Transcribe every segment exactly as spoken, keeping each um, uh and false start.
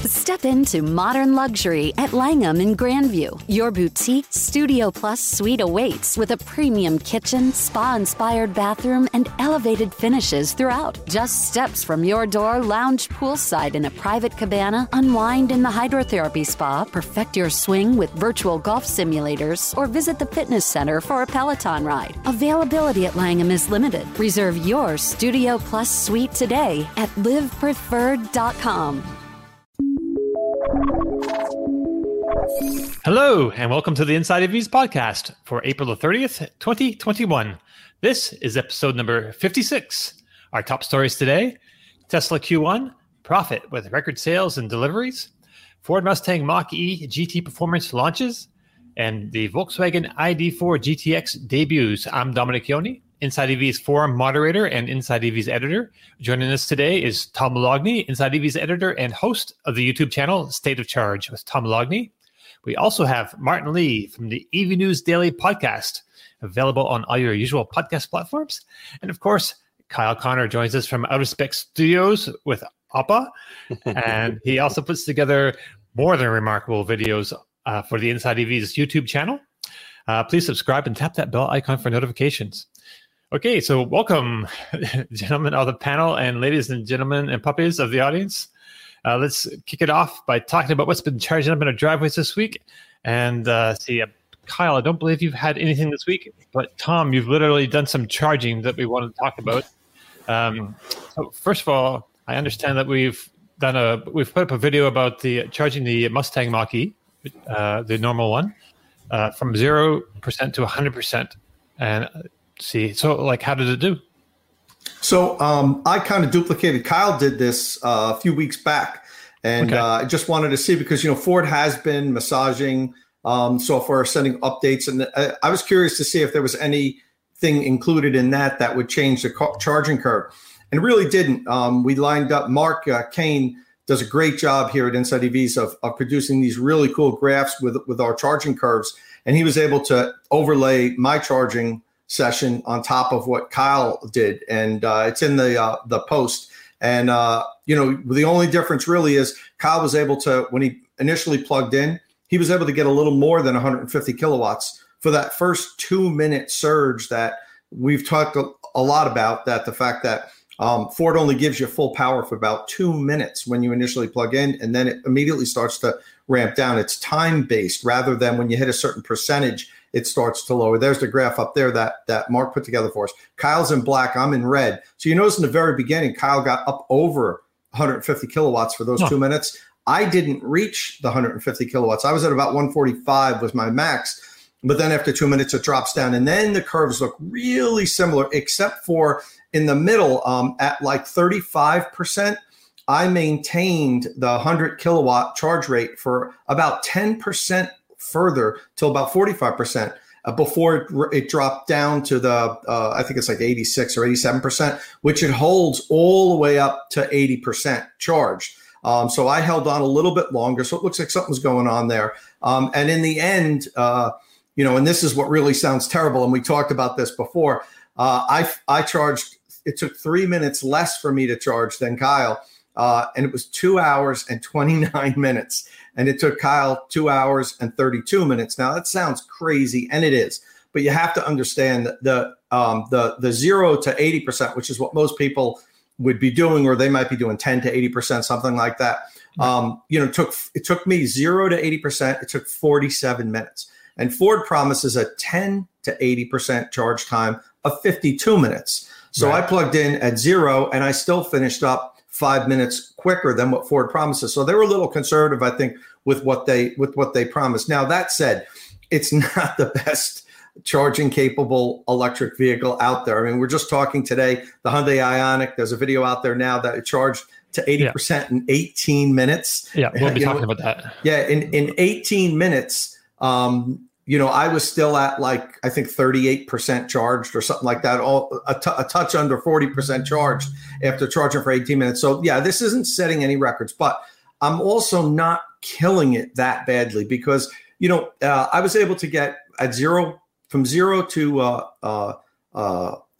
Step into modern luxury at Langham in Grandview. Your boutique Studio Plus suite awaits with a premium kitchen, spa-inspired bathroom, and elevated finishes throughout. Just steps from your door, lounge poolside in a private cabana, unwind in the hydrotherapy spa, perfect your swing with virtual golf simulators, or visit the fitness center for a Peloton ride. Availability at Langham is limited. Reserve your Studio Plus suite today at live preferred dot com. Hello, and welcome to the Inside E Vs podcast for April the thirtieth, twenty twenty-one. This is episode number fifty-six. Our top stories today: Tesla Q one, profit with record sales and deliveries, Ford Mustang Mach-E G T Performance launches, and the Volkswagen I D four G T X debuts. I'm Dominic Yoni, Inside E V's forum moderator and Inside E V's editor. Joining us today is Tom Moloughney, Inside E V's editor and host of the YouTube channel State of Charge with Tom Moloughney. We also have Martin Lee from the E V News Daily podcast, available on all your usual podcast platforms. And of course, Kyle Connor joins us from Outer Spec Studios with Appa. And he also puts together more than remarkable videos uh, for the Inside E V's YouTube channel. Uh, please subscribe and tap that bell icon for notifications. Okay, so welcome, gentlemen of the panel and ladies and gentlemen and puppies of the audience. Uh, let's kick it off by talking about what's been charging up in our driveways this week. And uh, see, uh, Kyle, I don't believe you've had anything this week, but Tom, you've literally done some charging that we want to talk about. Um, so first of all, I understand that we've done a we've put up a video about the charging the Mustang Mach-E, uh, the normal one, uh, from zero percent to one hundred percent. And uh, see, so like, how did it do? So um, I kind of duplicated. Kyle did this uh, a few weeks back, and okay. uh, I just wanted to see because, you know, Ford has been massaging um, software, sending updates, and I, I was curious to see if there was anything included in that that would change the car- charging curve, and it really didn't. Um, we lined up. Mark uh, Kane does a great job here at Inside E Vs of, of producing these really cool graphs with with our charging curves, and he was able to overlay my charging session on top of what Kyle did, and uh, it's in the uh, the post. And uh, you know, the only difference really is Kyle was able to, when he initially plugged in, he was able to get a little more than one hundred fifty kilowatts for that first two minute surge that we've talked a, a lot about. That the fact that um, Ford only gives you full power for about two minutes when you initially plug in, and then it immediately starts to ramp down. It's time based rather than when you hit a certain percentage, it starts to lower. There's the graph up there that that Mark put together for us. Kyle's in black, I'm in red. So you notice in the very beginning, Kyle got up over one hundred fifty kilowatts for those huh. two minutes. I didn't reach the one hundred fifty kilowatts. I was at about one forty-five was my max. But then after two minutes, it drops down. And then the curves look really similar, except for in the middle um, at like thirty-five percent. I maintained the one hundred kilowatt charge rate for about ten percent further till about forty-five percent uh, before it, it dropped down to the, uh, I think it's like eighty-six or eighty-seven percent, which it holds all the way up to eighty percent charged. Um, so I held on a little bit longer. So it looks like something's going on there. Um, and in the end, uh, you know, and this is what really sounds terrible, and we talked about this before, uh, I, I charged, it took three minutes less for me to charge than Kyle. Uh, and it was two hours and twenty-nine minutes. And it took Kyle two hours and thirty-two minutes. Now, that sounds crazy, and it is. But you have to understand that the um, the the zero to eighty percent, which is what most people would be doing, or they might be doing ten to eighty percent, something like that. Um, you know, it took it took me zero to eighty percent. It took forty-seven minutes. And Ford promises a ten to eighty percent charge time of fifty-two minutes. So right. I plugged in at zero, and I still finished up five minutes quicker than what Ford promises. So they were a little conservative, I think, with what they with what they promised. Now, that said, it's not the best charging capable electric vehicle out there. I mean, we're just talking today, the Hyundai Ioniq. There's a video out there now that it charged to eighty percent yeah. in eighteen minutes. Yeah, we'll be you talking know, about that. Yeah, in, in eighteen minutes, um, you know, I was still at like, I think thirty-eight percent charged or something like that, all a, t- a touch under forty percent charged after charging for eighteen minutes. So yeah, this isn't setting any records, but I'm also not killing it that badly because, you know, uh, I was able to get at zero, from zero to uh, uh, uh,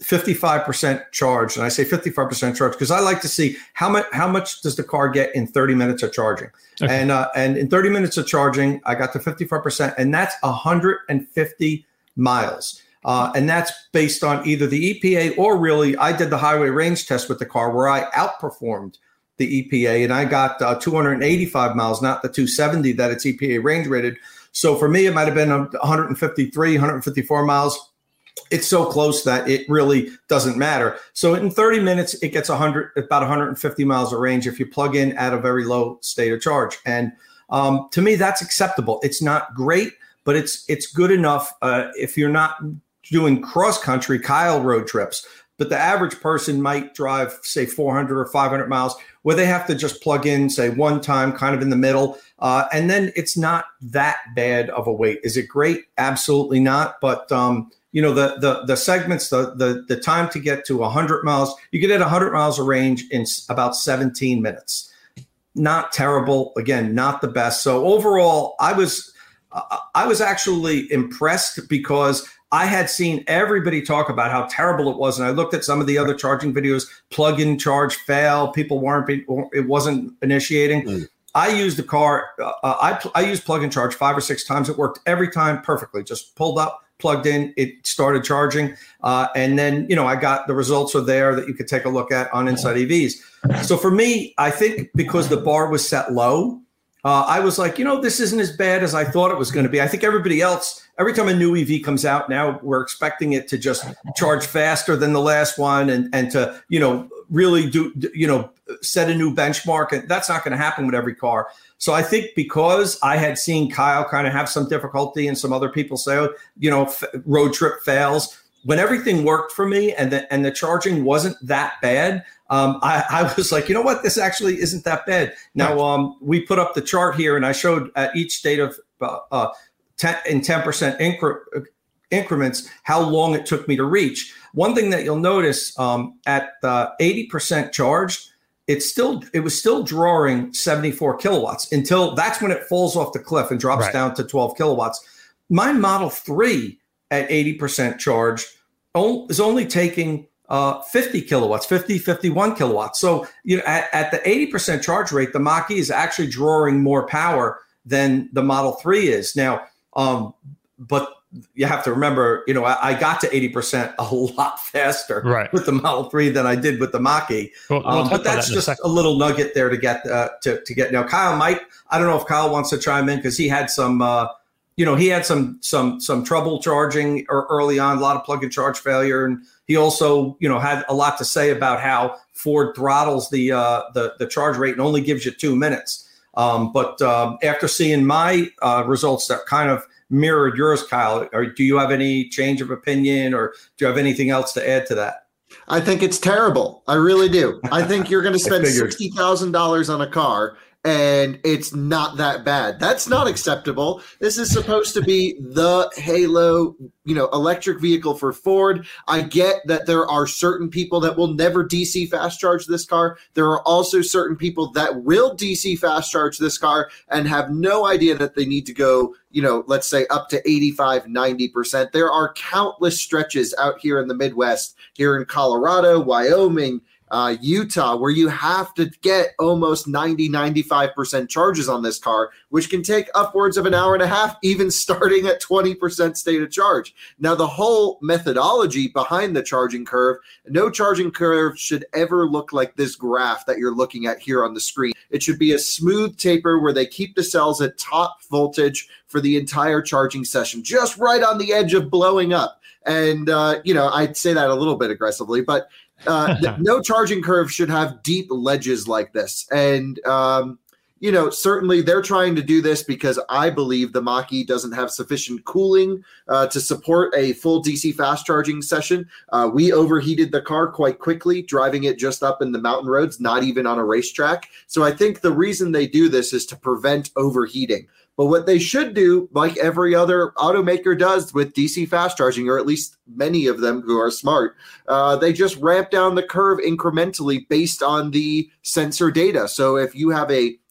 fifty-five percent charged. And I say fifty-five percent charged because I like to see how much how much does the car get in thirty minutes of charging. Okay. And uh, and in thirty minutes of charging, I got to fifty-five percent, and that's one hundred fifty miles. Uh, and that's based on either the E P A or really, I did the highway range test with the car where I outperformed the E P A, and I got uh, two hundred eighty-five miles, not the two seventy that it's E P A range rated. So for me, it might have been one hundred fifty-three, one hundred fifty-four miles. It's so close that it really doesn't matter. So in thirty minutes, it gets one hundred, about one hundred fifty miles of range if you plug in at a very low state of charge. And um, to me, that's acceptable. It's not great, but it's it's good enough uh, if you're not doing cross-country Kyle road trips. But the average person might drive, say, four hundred or five hundred miles where they have to just plug in, say, one time kind of in the middle. Uh, and then it's not that bad of a wait. Is it great? Absolutely not. But, um, you know, the the the segments, the the the time to get to one hundred miles, you get at one hundred miles of range in about seventeen minutes. Not terrible. Again, not the best. So overall, I was uh, I was actually impressed because I had seen everybody talk about how terrible it was. And I looked at some of the other charging videos, plug in, charge, fail. People weren't, it wasn't initiating. Mm. I used the car. Uh, I, I used plug and charge five or six times. It worked every time perfectly. Just pulled up, plugged in, it started charging. Uh, and then, you know, I got the results are there that you could take a look at on Inside E Vs. So for me, I think because the bar was set low, Uh, I was like, you know, this isn't as bad as I thought it was going to be. I think everybody else, every time a new E V comes out now, we're expecting it to just charge faster than the last one and, and to, you know, really do, you know, set a new benchmark. And that's not going to happen with every car. So I think because I had seen Kyle kind of have some difficulty and some other people say, oh, you know, f- road trip fails. When everything worked for me and the, and the charging wasn't that bad, um, I, I was like, you know what, this actually isn't that bad. Now, um, we put up the chart here and I showed at each state of uh, uh, ten, in ten percent incre- increments how long it took me to reach. One thing that you'll notice um, at uh, eighty percent charged, it's still it was still drawing seventy-four kilowatts until that's when it falls off the cliff and drops right down to twelve kilowatts. My Model three at eighty percent charged is only taking uh, fifty kilowatts, fifty, fifty-one kilowatts. So, you know, at, at the eighty percent charge rate, the Mach-E is actually drawing more power than the Model three is. Now, um, but you have to remember, you know, I, I got to eighty percent a lot faster right with the Model three than I did with the Mach-E. Well, we'll um, but that's that just a, a little nugget there to get uh, to, to get. Now, Kyle might, I don't know if Kyle wants to chime in because he had some, uh, you know, he had some some some trouble charging early on, a lot of plug and charge failure. And he also, you know, had a lot to say about how Ford throttles the uh, the, the charge rate and only gives you two minutes. Um, but um, after seeing my uh, results that kind of mirrored yours, Kyle, or do you have any change of opinion or do you have anything else to add to that? I think it's terrible. I really do. I think you're going to spend sixty thousand dollars on a car and it's not that bad. That's not acceptable. This is supposed to be the halo, you know, electric vehicle for Ford. I get that there are certain people that will never D C fast charge this car. There are also certain people that will D C fast charge this car and have no idea that they need to go, you know, let's say up to eighty-five, ninety percent. There are countless stretches out here in the Midwest, here in Colorado, Wyoming, Uh, Utah, where you have to get almost ninety, ninety-five percent charges on this car, which can take upwards of an hour and a half, even starting at twenty percent state of charge. Now, the whole methodology behind the charging curve, no charging curve should ever look like this graph that you're looking at here on the screen. It should be a smooth taper where they keep the cells at top voltage for the entire charging session, just right on the edge of blowing up. And, uh, you know, I'd say that a little bit aggressively, but Uh, no charging curve should have deep ledges like this. And, um, you know, certainly they're trying to do this because I believe the Mach-E doesn't have sufficient cooling uh, to support a full D C fast charging session. Uh, we overheated the car quite quickly, driving it just up in the mountain roads, not even on a racetrack. So I think the reason they do this is to prevent overheating. But what they should do, like every other automaker does with D C fast charging, or at least many of them who are smart, uh, they just ramp down the curve incrementally based on the sensor data. So if you have a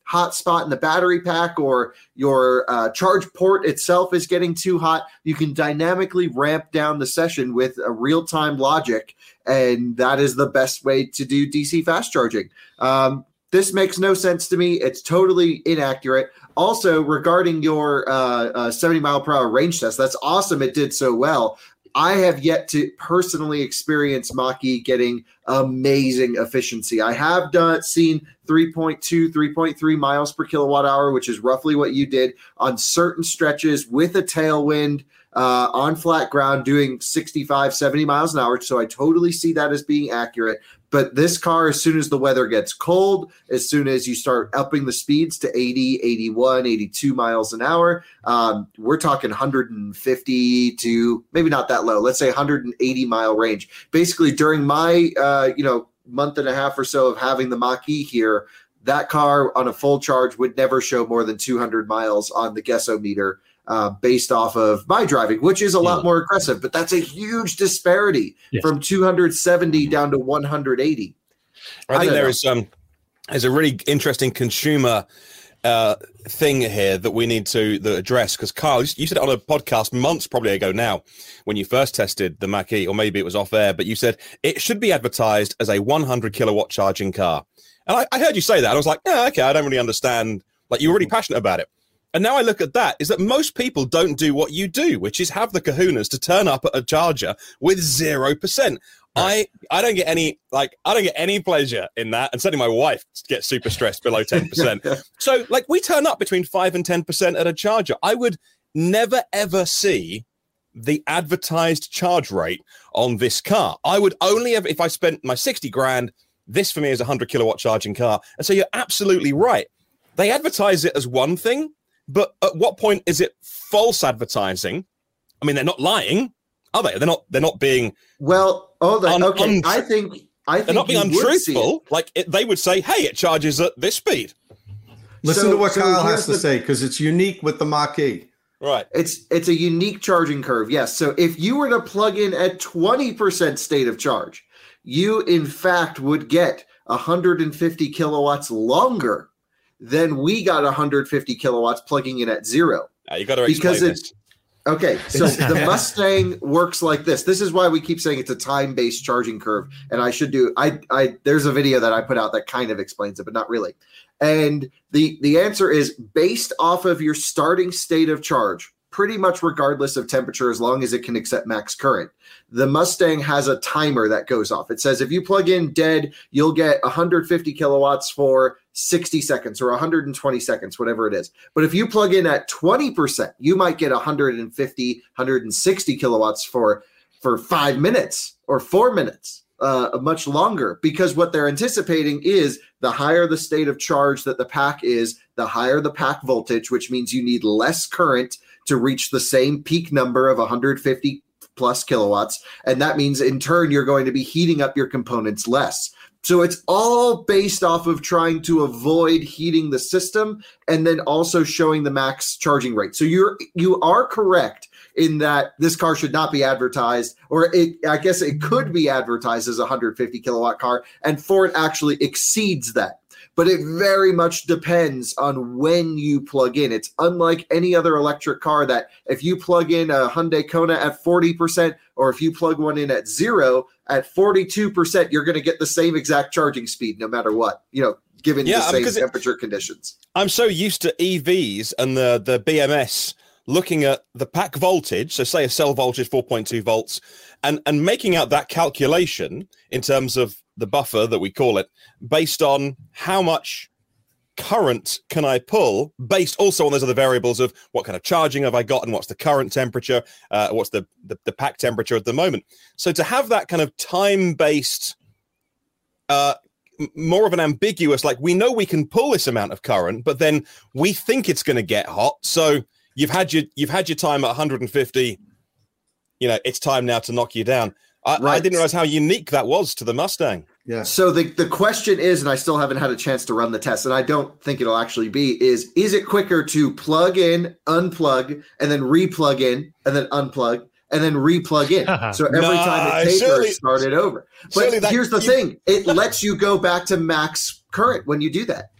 hot spot in the battery pack or your uh, charge port itself is getting too hot, you can dynamically ramp down the session with a real-time logic, and that is the best way to do D C fast charging. Um, this makes no sense to me. It's totally inaccurate. Also, regarding your uh, uh, seventy mile per hour range test, that's awesome. It did so well. I have yet to personally experience Mach-E getting amazing efficiency. I have done seen three point two, three point three miles per kilowatt hour, which is roughly what you did on certain stretches with a tailwind uh, on flat ground doing sixty-five, seventy miles an hour. So I totally see that as being accurate. But this car, as soon as the weather gets cold, as soon as you start upping the speeds to eighty, eighty-one, eighty-two miles an hour, um, we're talking one hundred fifty to maybe not that low. Let's say one hundred eighty mile range. Basically, during my uh, you know month and a half or so of having the Mach-E here, that car on a full charge would never show more than two hundred miles on the Guessometer. Uh, based off of my driving, which is a lot more aggressive, but that's a huge disparity yes. from two hundred seventy down to one hundred eighty. I, I think there know. is um, there's a really interesting consumer uh, thing here that we need to the address, because Carl, you said it on a podcast months probably ago now when you first tested the Mach-E, or maybe it was off air, but you said it should be advertised as a one hundred kilowatt charging car. And I, I heard you say that. I was like, yeah, okay, I don't really understand. Like, you're really passionate about it. And now I look at that, is that most people don't do what you do, which is have the kahunas to turn up at a charger with zero percent. Right. I, I don't get any, like, I don't get any pleasure in that. And certainly my wife gets super stressed below ten percent. So, like, we turn up between five and ten percent at a charger. I would never, ever see the advertised charge rate on this car. I would only ever, if I spent my sixty grand, this for me is a one hundred kilowatt charging car. And so you're absolutely right. They advertise it as one thing. But at what point is it false advertising? I mean, they're not lying, are they? They're not. They're not being well. Oh, the, un- un- okay. I think. I think they're not being untruthful. Like it, they would say, "Hey, it charges at this speed." Listen so, to what so Kyle has to the, say, because it's unique with the Mach-E. Right. It's it's a unique charging curve. Yes. So if you were to plug in at twenty percent state of charge, you in fact would get one hundred fifty kilowatts longer. Then we got one hundred fifty kilowatts plugging in at zero. Uh, you got to explain because this. It, okay, so the Mustang works like this. This is why we keep saying it's a time-based charging curve. And I should do. I. I. There's a video that I put out that kind of explains it, but not really. And the the answer is based off of your starting state of charge, pretty much regardless of temperature, as long as it can accept max current. The Mustang has a timer that goes off. It says if you plug in dead, you'll get one hundred fifty kilowatts for sixty seconds or one hundred twenty seconds, whatever it is. But if you plug in at twenty percent, you might get one hundred fifty, one hundred sixty kilowatts for, for five minutes or four minutes, uh, much longer, because what they're anticipating is the higher the state of charge that the pack is, the higher the pack voltage, which means you need less current to reach the same peak number of one hundred fifty plus kilowatts. And that means in turn, you're going to be heating up your components less. So it's all based off of trying to avoid heating the system and then also showing the max charging rate. So you're, you are correct in that this car should not be advertised, or it, I guess it could be advertised as a one hundred fifty kilowatt car, and Ford actually exceeds that. But it very much depends on when you plug in. It's unlike any other electric car that if you plug in a Hyundai Kona at forty percent, or if you plug one in at zero, at forty-two percent, you're going to get the same exact charging speed no matter what, you know, given yeah, the same temperature it, conditions. I'm so used to E Vs and the, the B M S looking at the pack voltage, so say a cell voltage four point two volts, and, and making out that calculation in terms of the buffer that we call it, based on how much current can I pull, based also on those other variables of what kind of charging have I got and what's the current temperature, uh, what's the, the, the pack temperature at the moment. So to have that kind of time-based, uh, more of an ambiguous, like we know we can pull this amount of current, but then we think it's going to get hot. So you've had your you've had your time at one hundred fifty. You know, it's time now to knock you down. I, right. I didn't realize how unique that was to the Mustang. Yeah. So the, the question is, and I still haven't had a chance to run the test, and I don't think it'll actually be, is, is it quicker to plug in, unplug, and then re-plug in, and then unplug, and then re-plug in? So every nah, time it tapers, start it over. But that, here's the you, thing. It lets you go back to max current when you do that.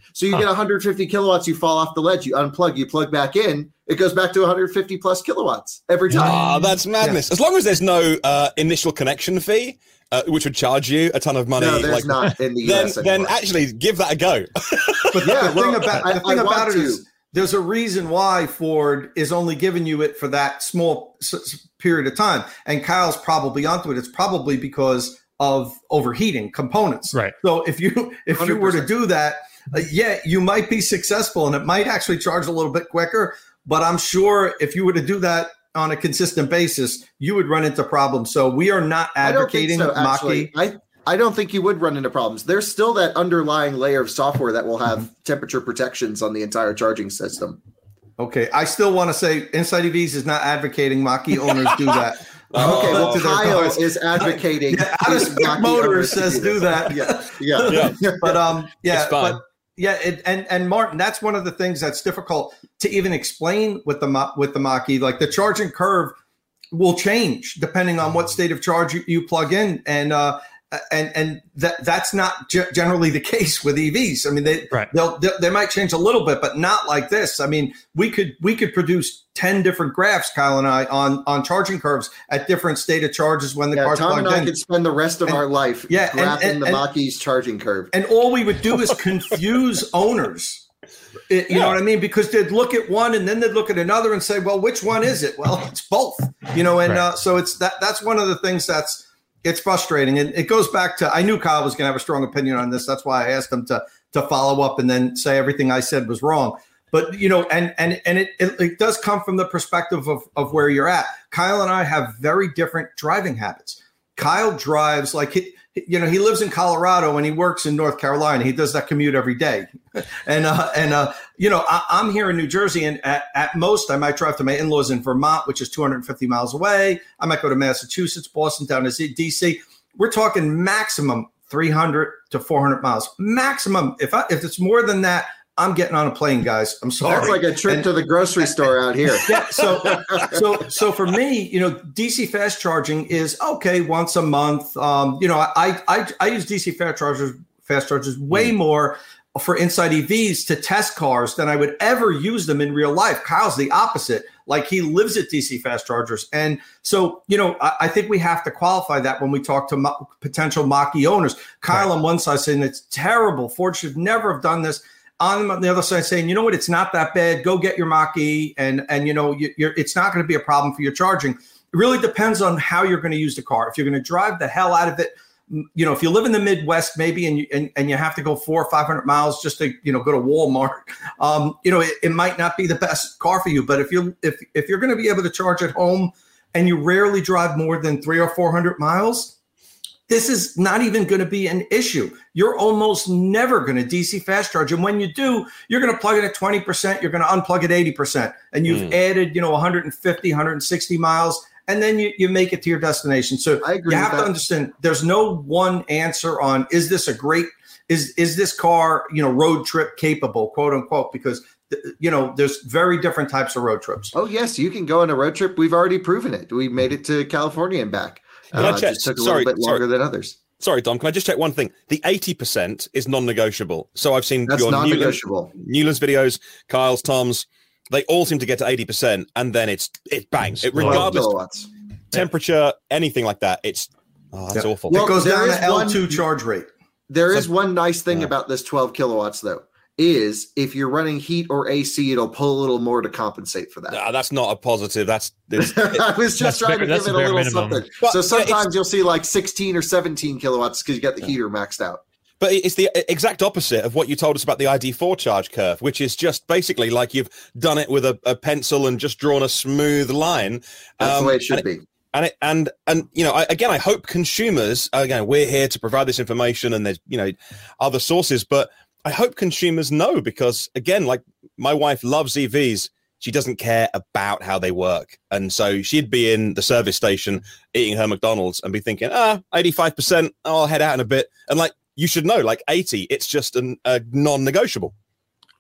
So you huh. get one hundred fifty kilowatts, you fall off the ledge, you unplug, you plug back in, it goes back to one hundred fifty plus kilowatts every time. Ah, oh, that's madness. Yeah. As long as there's no uh, initial connection fee, uh, which would charge you a ton of money. No, there's like, not in the then, U S anymore. Then actually give that a go. But yeah, the well, thing about, I, the thing about it to. is there's a reason why Ford is only giving you it for that small s- period of time. And Kyle's probably onto it. It's probably because of overheating components. Right. So if you if you were to do that, uh, yeah, you might be successful and it might actually charge a little bit quicker. But I'm sure if you were to do that on a consistent basis, you would run into problems. So we are not advocating I don't think so, Mach-E. I, I don't think you would run into problems. There's still that underlying layer of software that will have mm-hmm. temperature protections on the entire charging system. Okay. I still want to say Inside E Vs is not advocating Mach-E owners do that. Okay, well, Kyle is advocating. Yeah, Out of Spec Motors says do that. yeah, yeah, yeah. But um, yeah, it's fine. but yeah, it, and and Martin, that's one of the things that's difficult to even explain with the with the Mach-E. Like the charging curve will change depending on what state of charge you, you plug in, and uh, and and that that's not g- generally the case with E Vs. I mean, they right. they'll, they they might change a little bit, but not like this. I mean, we could we could produce ten different graphs, Kyle and I, on on charging curves at different state of charges when the yeah, car's Tom plugged and I in. could spend the rest of and, our life yeah, graphing and, and, the and, Mach-E's charging curve. And all we would do is confuse owners. It, you yeah. know what I mean? Because they'd look at one and then they'd look at another and say, well, which one is it? Well, it's both, you know, and right. uh, so it's that that's one of the things that's it's frustrating. And it goes back to, I knew Kyle was going to have a strong opinion on this. That's why I asked him to to follow up and then say everything I said was wrong. But, you know, and and and it, it, it does come from the perspective of, of where you're at. Kyle and I have very different driving habits. Kyle drives like, he, you know, he lives in Colorado and he works in North Carolina. He does that commute every day. and, uh, and uh, you know, I, I'm here in New Jersey, and at, at most I might drive to my in-laws in Vermont, which is two hundred fifty miles away. I might go to Massachusetts, Boston, down to D C. We're talking maximum three hundred to four hundred miles. Maximum. If I, if it's more than that, I'm getting on a plane, guys. I'm sorry. That's like a trip and, to the grocery store out here. Yeah. So, so, so for me, you know, D C fast charging is okay once a month. Um, you know, I, I, I use D C fast chargers, fast chargers way mm. more for Inside E Vs to test cars than I would ever use them in real life. Kyle's the opposite. Like he lives at D C fast chargers. And so, you know, I, I think we have to qualify that when we talk to mo- potential Mach-E owners. Kyle right. on one side saying it's terrible. Ford should never have done this. On the other side saying, you know what, it's not that bad. Go get your Mach-E, and, and you know, you, you're, it's not going to be a problem for your charging. It really depends on how you're going to use the car. If you're going to drive the hell out of it, you know, if you live in the Midwest maybe and you, and, and you have to go four or five hundred miles just to, you know, go to Walmart, um, you know, it, it might not be the best car for you. But if you're, if, if you're going to be able to charge at home and you rarely drive more than three or four hundred miles, this is not even going to be an issue. You're almost never going to D C fast charge. And when you do, you're going to plug it at twenty percent. You're going to unplug at eighty percent. And you've mm. added, you know, one hundred fifty, one hundred sixty miles. And then you, you make it to your destination. So I agree you have with to that. understand there's no one answer on, is this a great, is, is this car, you know, road trip capable, quote unquote, because you know, there's very different types of road trips. Oh, yes. You can go on a road trip. We've already proven it. We made it to California and back. Uh, it just took a sorry, little bit longer sorry. than others. Sorry, Dom, can I just check one thing? The eighty percent is non-negotiable. So I've seen That's your non-negotiable. Newland, Newland's videos, Kyle's, Tom's, they all seem to get to eighty percent and then it's it bangs. It, regardless of temperature, anything like that, it's oh, that's yeah. awful. Well, it goes down to L two one, charge rate. There is so, one nice thing yeah. about this twelve kilowatts, though, is if you're running heat or A C, it'll pull a little more to compensate for that. Nah, that's not a positive. That's it, I was just trying fair, to give it a little minimum. something. But, so sometimes yeah, you'll see like sixteen or seventeen kilowatts because you got the yeah. heater maxed out. But it's the exact opposite of what you told us about the I D four charge curve, which is just basically like you've done it with a, a pencil and just drawn a smooth line. That's um, the way it should and be. It, and it, and and you know, I, again, I hope consumers. Again, we're here to provide this information, and there's you know other sources, but I hope consumers know because again, like my wife loves E Vs. She doesn't care about how they work. And so she'd be in the service station eating her McDonald's and be thinking, ah, eighty-five percent, I'll head out in a bit. And like, you should know, like eighty, it's just an, a non-negotiable.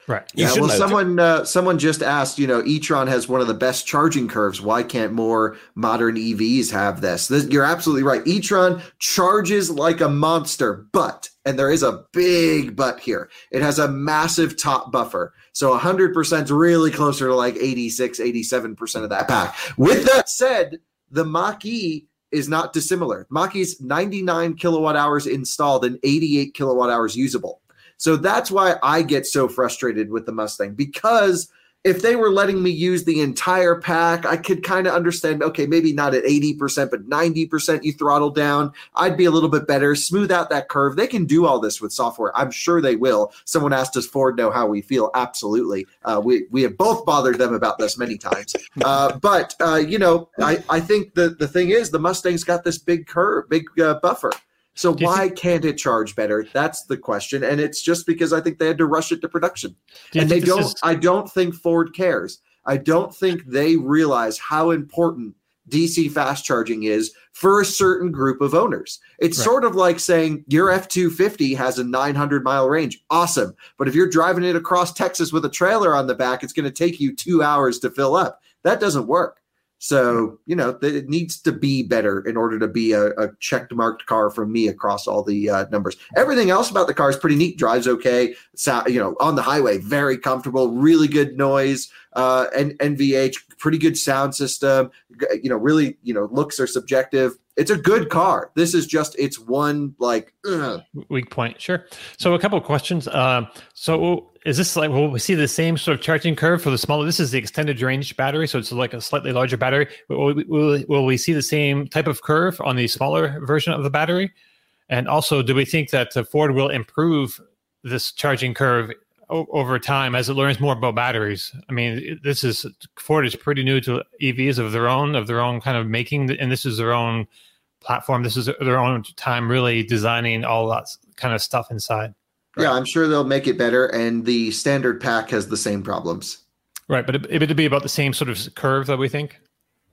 Right. You Yeah. should Well, know. someone uh, someone just asked, you know, e-tron has one of the best charging curves. Why can't more modern E Vs have this? this you're absolutely right. e-tron charges like a monster, but, and there is a big but here, it has a massive top buffer. So one hundred percent is really closer to like eighty-six, eighty-seven percent of that pack. With that said, the Mach-E is not dissimilar. Mach-E's ninety-nine kilowatt hours installed and eighty-eight kilowatt hours usable. So that's why I get so frustrated with the Mustang, because if they were letting me use the entire pack, I could kind of understand, okay, maybe not at eighty percent, but ninety percent you throttle down, I'd be a little bit better, smooth out that curve. They can do all this with software. I'm sure they will. Someone asked, does Ford know how we feel? Absolutely. Uh, we, we have both bothered them about this many times. Uh, but, uh, you know, I, I think the, the thing is the Mustang's got this big curve, big uh, buffer. So why think, can't it charge better? That's the question. And it's just because I think they had to rush it to production. Do and they don't, is- I don't think Ford cares. I don't think they realize how important D C fast charging is for a certain group of owners. It's right. sort of like saying your F two fifty has a nine hundred mile range. Awesome. But if you're driving it across Texas with a trailer on the back, it's going to take you two hours to fill up. That doesn't work. So, you know, it needs to be better in order to be a, a checked marked car from me across all the uh, numbers. Everything else about the car is pretty neat. Drives okay. So, you know, on the highway, very comfortable, really good noise, uh, and N V H, pretty good sound system. You know, really, you know, looks are subjective. It's a good car. This is just, it's one like ugh. weak point. Sure. So a couple of questions. Um, so is this like, will we see the same sort of charging curve for the smaller? This is the extended range battery. So it's like a slightly larger battery. Will we, will, will we see the same type of curve on the smaller version of the battery? And also, do we think that uh, Ford will improve this charging curve o- over time as it learns more about batteries? I mean, this is, Ford is pretty new to E Vs of their own, of their own kind of making, and this is their own platform. This is their own time really designing all that kind of stuff inside. Right? Yeah, I'm sure they'll make it better. And the standard pack has the same problems. Right, but it, it would be about the same sort of curve that we think?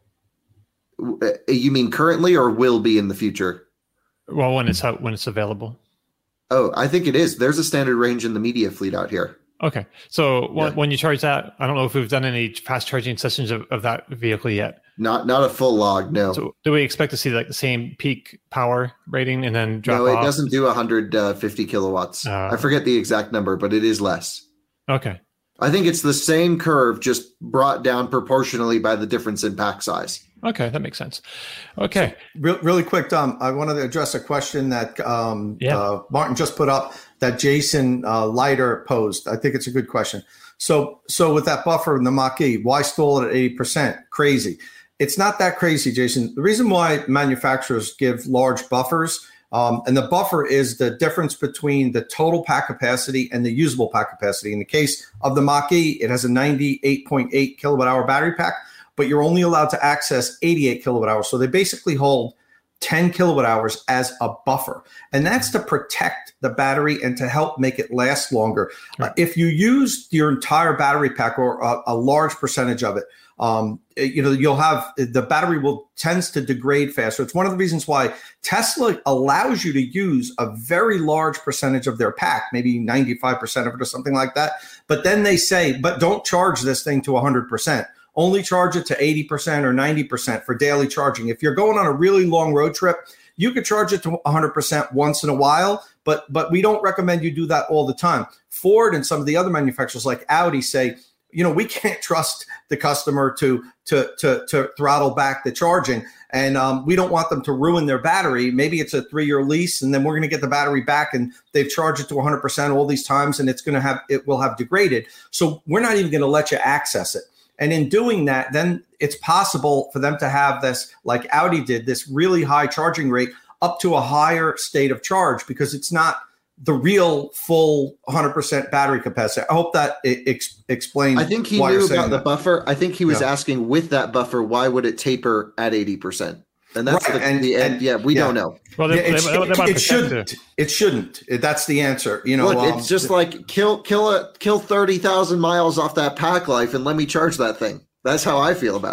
You mean currently or will be in the future? Well, when it's out, when it's available. Oh, I think it is. There's a standard range in the media fleet out here. Okay. So when, yeah. when you charge that, I don't know if we've done any fast charging sessions of, of that vehicle yet. Not not a full log, no. So do we expect to see like the same peak power rating and then drop off? No, it off? doesn't do one hundred fifty kilowatts. Uh, I forget the exact number, but it is less. Okay. I think it's the same curve, just brought down proportionally by the difference in pack size. Okay, that makes sense. Okay. So, re- really quick, Tom, I wanted to address a question that um, yeah. uh, Martin just put up that Jason uh, Leiter posed. I think it's a good question. So, so with that buffer in the Mach-E, why stall it at eighty percent? Crazy. It's not that crazy, Jason. The reason why manufacturers give large buffers, um, and the buffer is the difference between the total pack capacity and the usable pack capacity. In the case of the Mach-E, it has a ninety-eight point eight kilowatt hour battery pack, but you're only allowed to access eighty-eight kilowatt hours. So they basically hold ten kilowatt hours as a buffer. And that's to protect the battery and to help make it last longer. Right. Uh, if you use your entire battery pack or a, a large percentage of it, um, you know, you'll have the battery will tends to degrade faster. It's one of the reasons why Tesla allows you to use a very large percentage of their pack, maybe ninety-five percent of it or something like that. But then they say, but don't charge this thing to one hundred percent. Only charge it to eighty percent or ninety percent for daily charging. If you're going on a really long road trip, you could charge it to one hundred percent once in a while, but but we don't recommend you do that all the time. Ford and some of the other manufacturers like Audi say, you know, we can't trust the customer to to to, to throttle back the charging, and um, we don't want them to ruin their battery. Maybe it's a three-year lease, and then we're going to get the battery back, and they've charged it to one hundred percent all these times, and it's going to have it will have degraded. So we're not even going to let you access it. And in doing that, then it's possible for them to have this, like Audi did, this really high charging rate up to a higher state of charge because it's not the real full one hundred percent battery capacity. I hope that it ex- explains. I think he why knew you're about saying the that. buffer. I think he was Yeah. asking with that buffer, why would it taper at eighty percent? And that's Right, the, and- the end. and- Yeah, we yeah. don't know. Well, they, Yeah, it, they, they, they it, might it protect shouldn't. it. It shouldn't. That's the answer. You know, Look, um, it's just like kill kill a kill thirty thousand miles off that pack life and let me charge that thing. That's how I feel about it.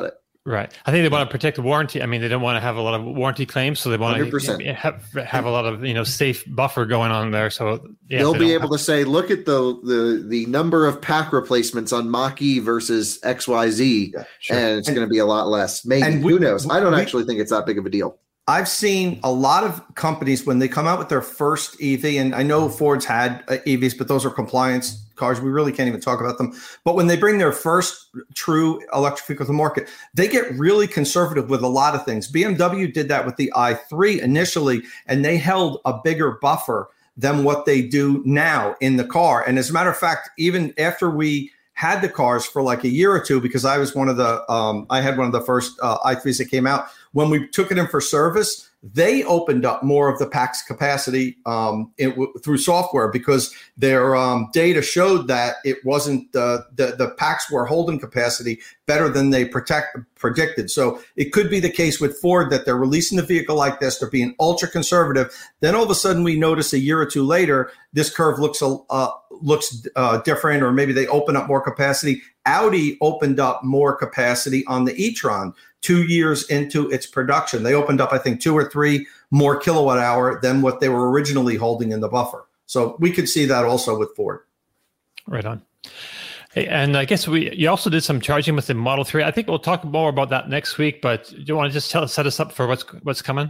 Right. I think they want to protect the warranty. I mean, they don't want to have a lot of warranty claims, so they want one hundred percent to have, have a lot of, you know, safe buffer going on there. So yeah, they'll they be able have- to say, look at the, the the number of pack replacements on Mach-E versus X Y Z, yeah, sure. and it's going to be a lot less. Maybe, and we, who knows? I don't we, actually think it's that big of a deal. I've seen a lot of companies when they come out with their first E V, and I know Ford's had uh, E Vs, but those are compliance cars. We really can't even talk about them. But when they bring their first true electric vehicle to the market, they get really conservative with a lot of things. B M W did that with the i three initially, and they held a bigger buffer than what they do now in the car. And as a matter of fact, even after we had the cars for like a year or two, because I was one of the, um, I had one of the first uh, i threes that came out. When we took it in for service, they opened up more of the pack's capacity um, it, w- through software because their um, data showed that it wasn't uh, the the packs were holding capacity better than they protect, predicted. So it could be the case with Ford that they're releasing the vehicle like this, they're being ultra conservative. Then all of a sudden we notice a year or two later, this curve looks uh, looks uh, different, or maybe they open up more capacity. Audi opened up more capacity on the e-tron two years into its production. They opened up, I think, two or three more kilowatt hour than what they were originally holding in the buffer. So we could see that also with Ford. Right on. Hey, and I guess we you also did some charging with the Model three. I think we'll talk more about that next week, but do you want to just tell, set us up for what's what's coming?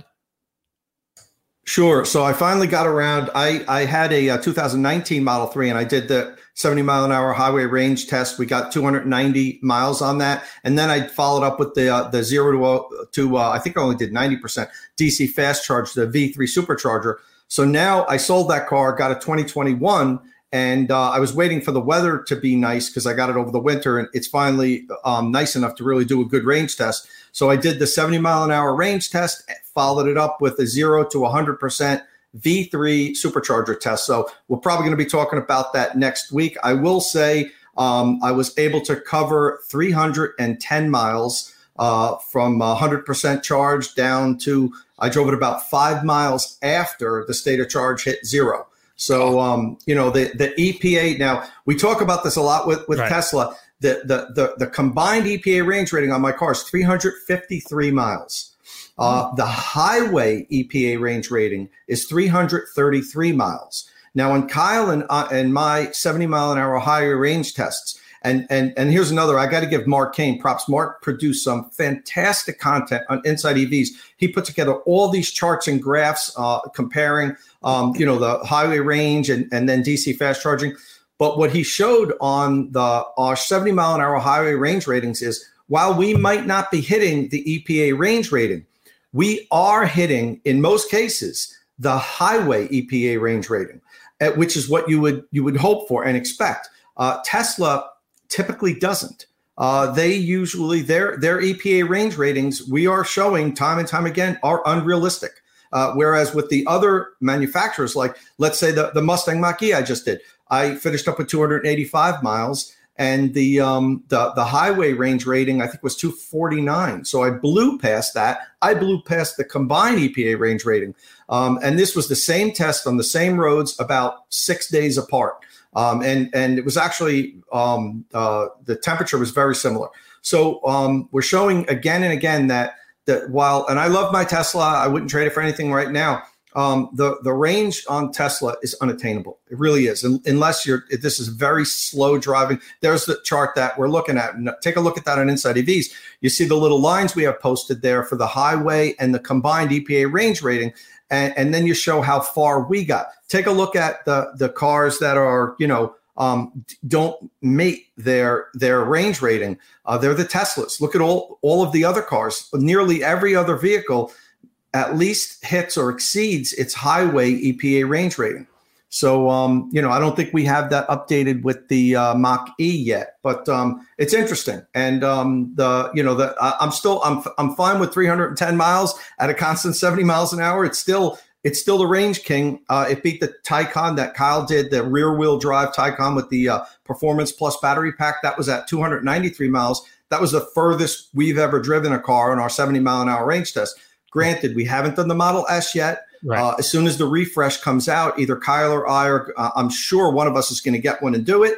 Sure. So I finally got around. I, I had a, a two thousand nineteen Model three, and I did the seventy mile an hour highway range test. We got two hundred ninety miles on that. And then I followed up with the uh, the zero to, uh, to uh, I think I only did ninety percent D C fast charge, the V three supercharger. So now I sold that car, got a twenty twenty-one, and uh, I was waiting for the weather to be nice because I got it over the winter, and it's finally um, nice enough to really do a good range test. So I did the seventy mile an hour range test, followed it up with a zero to one hundred percent V three supercharger test. So we're probably going to be talking about that next week. I will say um, I was able to cover three hundred ten miles uh, from one hundred percent charge down to, I drove it about five miles after the state of charge hit zero. So, um, you know, the, the E P A, now we talk about this a lot with, with right. Tesla. The, the, the, the combined E P A range rating on my car is three hundred fifty-three miles. Uh, the highway E P A range rating is three hundred thirty-three miles. Now, in Kyle and, uh, and my seventy mile an hour highway range tests, and, and, and here's another, I got to give Mark Kane props. Mark produced some fantastic content on Inside E Vs. He put together all these charts and graphs uh, comparing, um, you know, the highway range and, and then D C fast charging. But what he showed on the our seventy mile an hour highway range ratings is, while we might not be hitting the E P A range rating, we are hitting, in most cases, the highway E P A range rating, which is what you would you would hope for and expect. Uh, Tesla typically doesn't. Uh, they usually, their their E P A range ratings, we are showing time and time again, are unrealistic. Uh, whereas with the other manufacturers, like let's say the, the Mustang Mach-E I just did, I finished up with two hundred eighty-five miles, and the um, the the highway range rating I think was two forty-nine. So I blew past that. I blew past the combined E P A range rating, um, and this was the same test on the same roads about six days apart. Um, and and it was actually um, uh, the temperature was very similar. So um, we're showing again and again that that while, and I love my Tesla, I wouldn't trade it for anything right now. Um, the the range on Tesla is unattainable. It really is, unless you're. This is very slow driving. There's the chart that we're looking at. Take a look at that on Inside E Vs. You see the little lines we have posted there for the highway and the combined E P A range rating, and, and then you show how far we got. Take a look at the the cars that are, you know, um, don't mate their their range rating. Uh, they're the Teslas. Look at all all of the other cars. Nearly every other vehicle at least hits or exceeds its highway E P A range rating. So, um, you know, I don't think we have that updated with the uh, Mach-E yet, but um, it's interesting. And um, the, you know, the I, I'm still, I'm I'm fine with three hundred ten miles at a constant seventy miles an hour. It's still, it's still the range king. Uh, it beat the Taycan that Kyle did, the rear wheel drive Taycan with the uh, Performance Plus battery pack. That was at two hundred ninety-three miles. That was the furthest we've ever driven a car in our seventy mile an hour range test. Granted, we haven't done the Model S yet. Right. Uh, as soon as the refresh comes out, either Kyle or I, or uh, I'm sure one of us is going to get one and do it.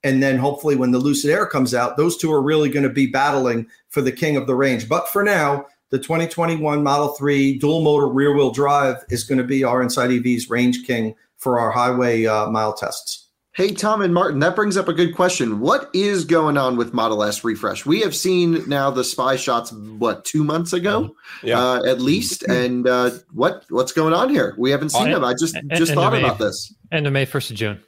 And then hopefully when the Lucid Air comes out, those two are really going to be battling for the king of the range. But for now, the twenty twenty-one Model three dual motor rear wheel drive is going to be our Inside E V's range king for our highway uh, mile tests. Hey, Tom and Martin, that brings up a good question. What is going on with Model S refresh? We have seen now the spy shots, what, two months ago, yeah. uh, at least. And uh, what what's going on here? We haven't seen them. I just and, just and thought May, about this. End of May, first of June.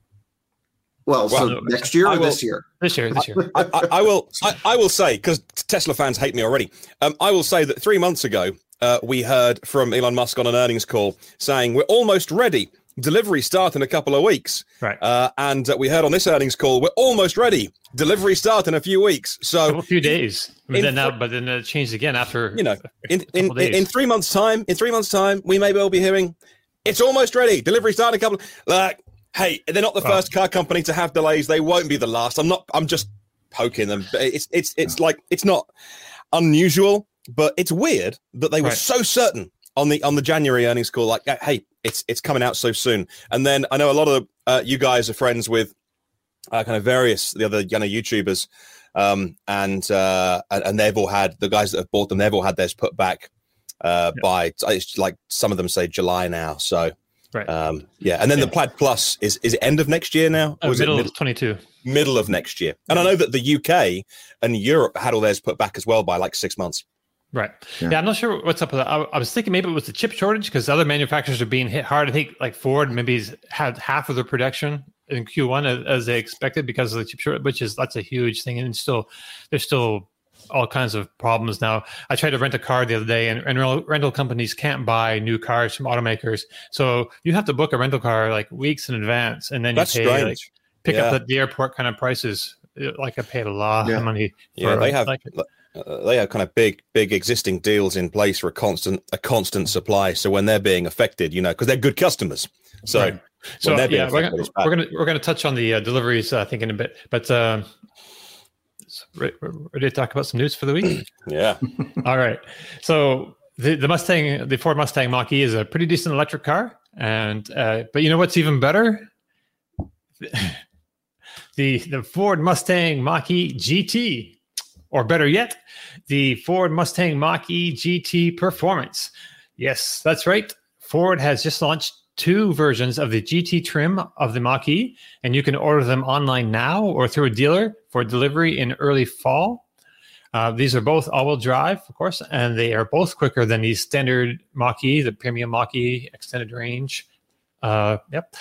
Well, well so next year or will, this year? This year, this year. I, I, I will I, I will say, because Tesla fans hate me already, um, I will say that three months ago, uh, we heard from Elon Musk on an earnings call saying we're almost ready. Delivery start in a couple of weeks. Right. Uh, and uh, we heard on this earnings call, we're almost ready. Delivery start in a few weeks. So a few days. But then, now, but then it changed again after, you know, in, in, in, in three months' time, in three months' time, we may well be hearing it's almost ready. Delivery start in a couple of, like, hey, they're not the well, first car company to have delays. They won't be the last. I'm not, I'm just poking them. It's, it's, it's like, it's not unusual, but it's weird that they were right. so certain on the, on the January earnings call, like, hey, it's it's coming out so soon. And then I know a lot of uh, you guys are friends with uh, kind of various the other you know YouTubers, um, and uh, and they've all had the guys that have bought them. They've all had theirs put back uh, yeah. by it's like some of them say July now. So right, um, yeah. And then yeah. the Plaid Plus is is it end of next year now? Or was middle, it middle of twenty-two. Middle of next year. And I know that the U K and Europe had all theirs put back as well by like six months. Right. Yeah. yeah, I'm not sure what's up with that. I, I was thinking maybe it was the chip shortage because other manufacturers are being hit hard. I think like Ford maybe has had half of their production in Q one as, as they expected because of the chip shortage, which is that's a huge thing. And still, there's still all kinds of problems now. I tried to rent a car the other day, and, and rental companies can't buy new cars from automakers. So you have to book a rental car like weeks in advance, and then you that's pay strange. like pick yeah. up at the airport kind of prices. Like I paid a lot yeah. of money. For, yeah, they have. Like, Uh, they have kind of big, big existing deals in place for a constant, a constant supply. So when they're being affected, you know, because they're good customers. So, right. so they're being yeah, we're affected, gonna, we're gonna we're gonna touch on the uh, deliveries, uh, I think, in a bit. But uh, we're ready to talk about some news for the week. yeah. All right. So the the Mustang, the Ford Mustang Mach-E, is a pretty decent electric car, and uh, but you know what's even better? the the Ford Mustang Mach-E G T. Or better yet, the Ford Mustang Mach-E G T Performance. Yes, that's right. Ford has just launched two versions of the G T trim of the Mach-E, and you can order them online now or through a dealer for delivery in early fall. Uh, these are both all-wheel drive, of course, and they are both quicker than the standard Mach-E, the premium Mach-E extended range. Uh, yep.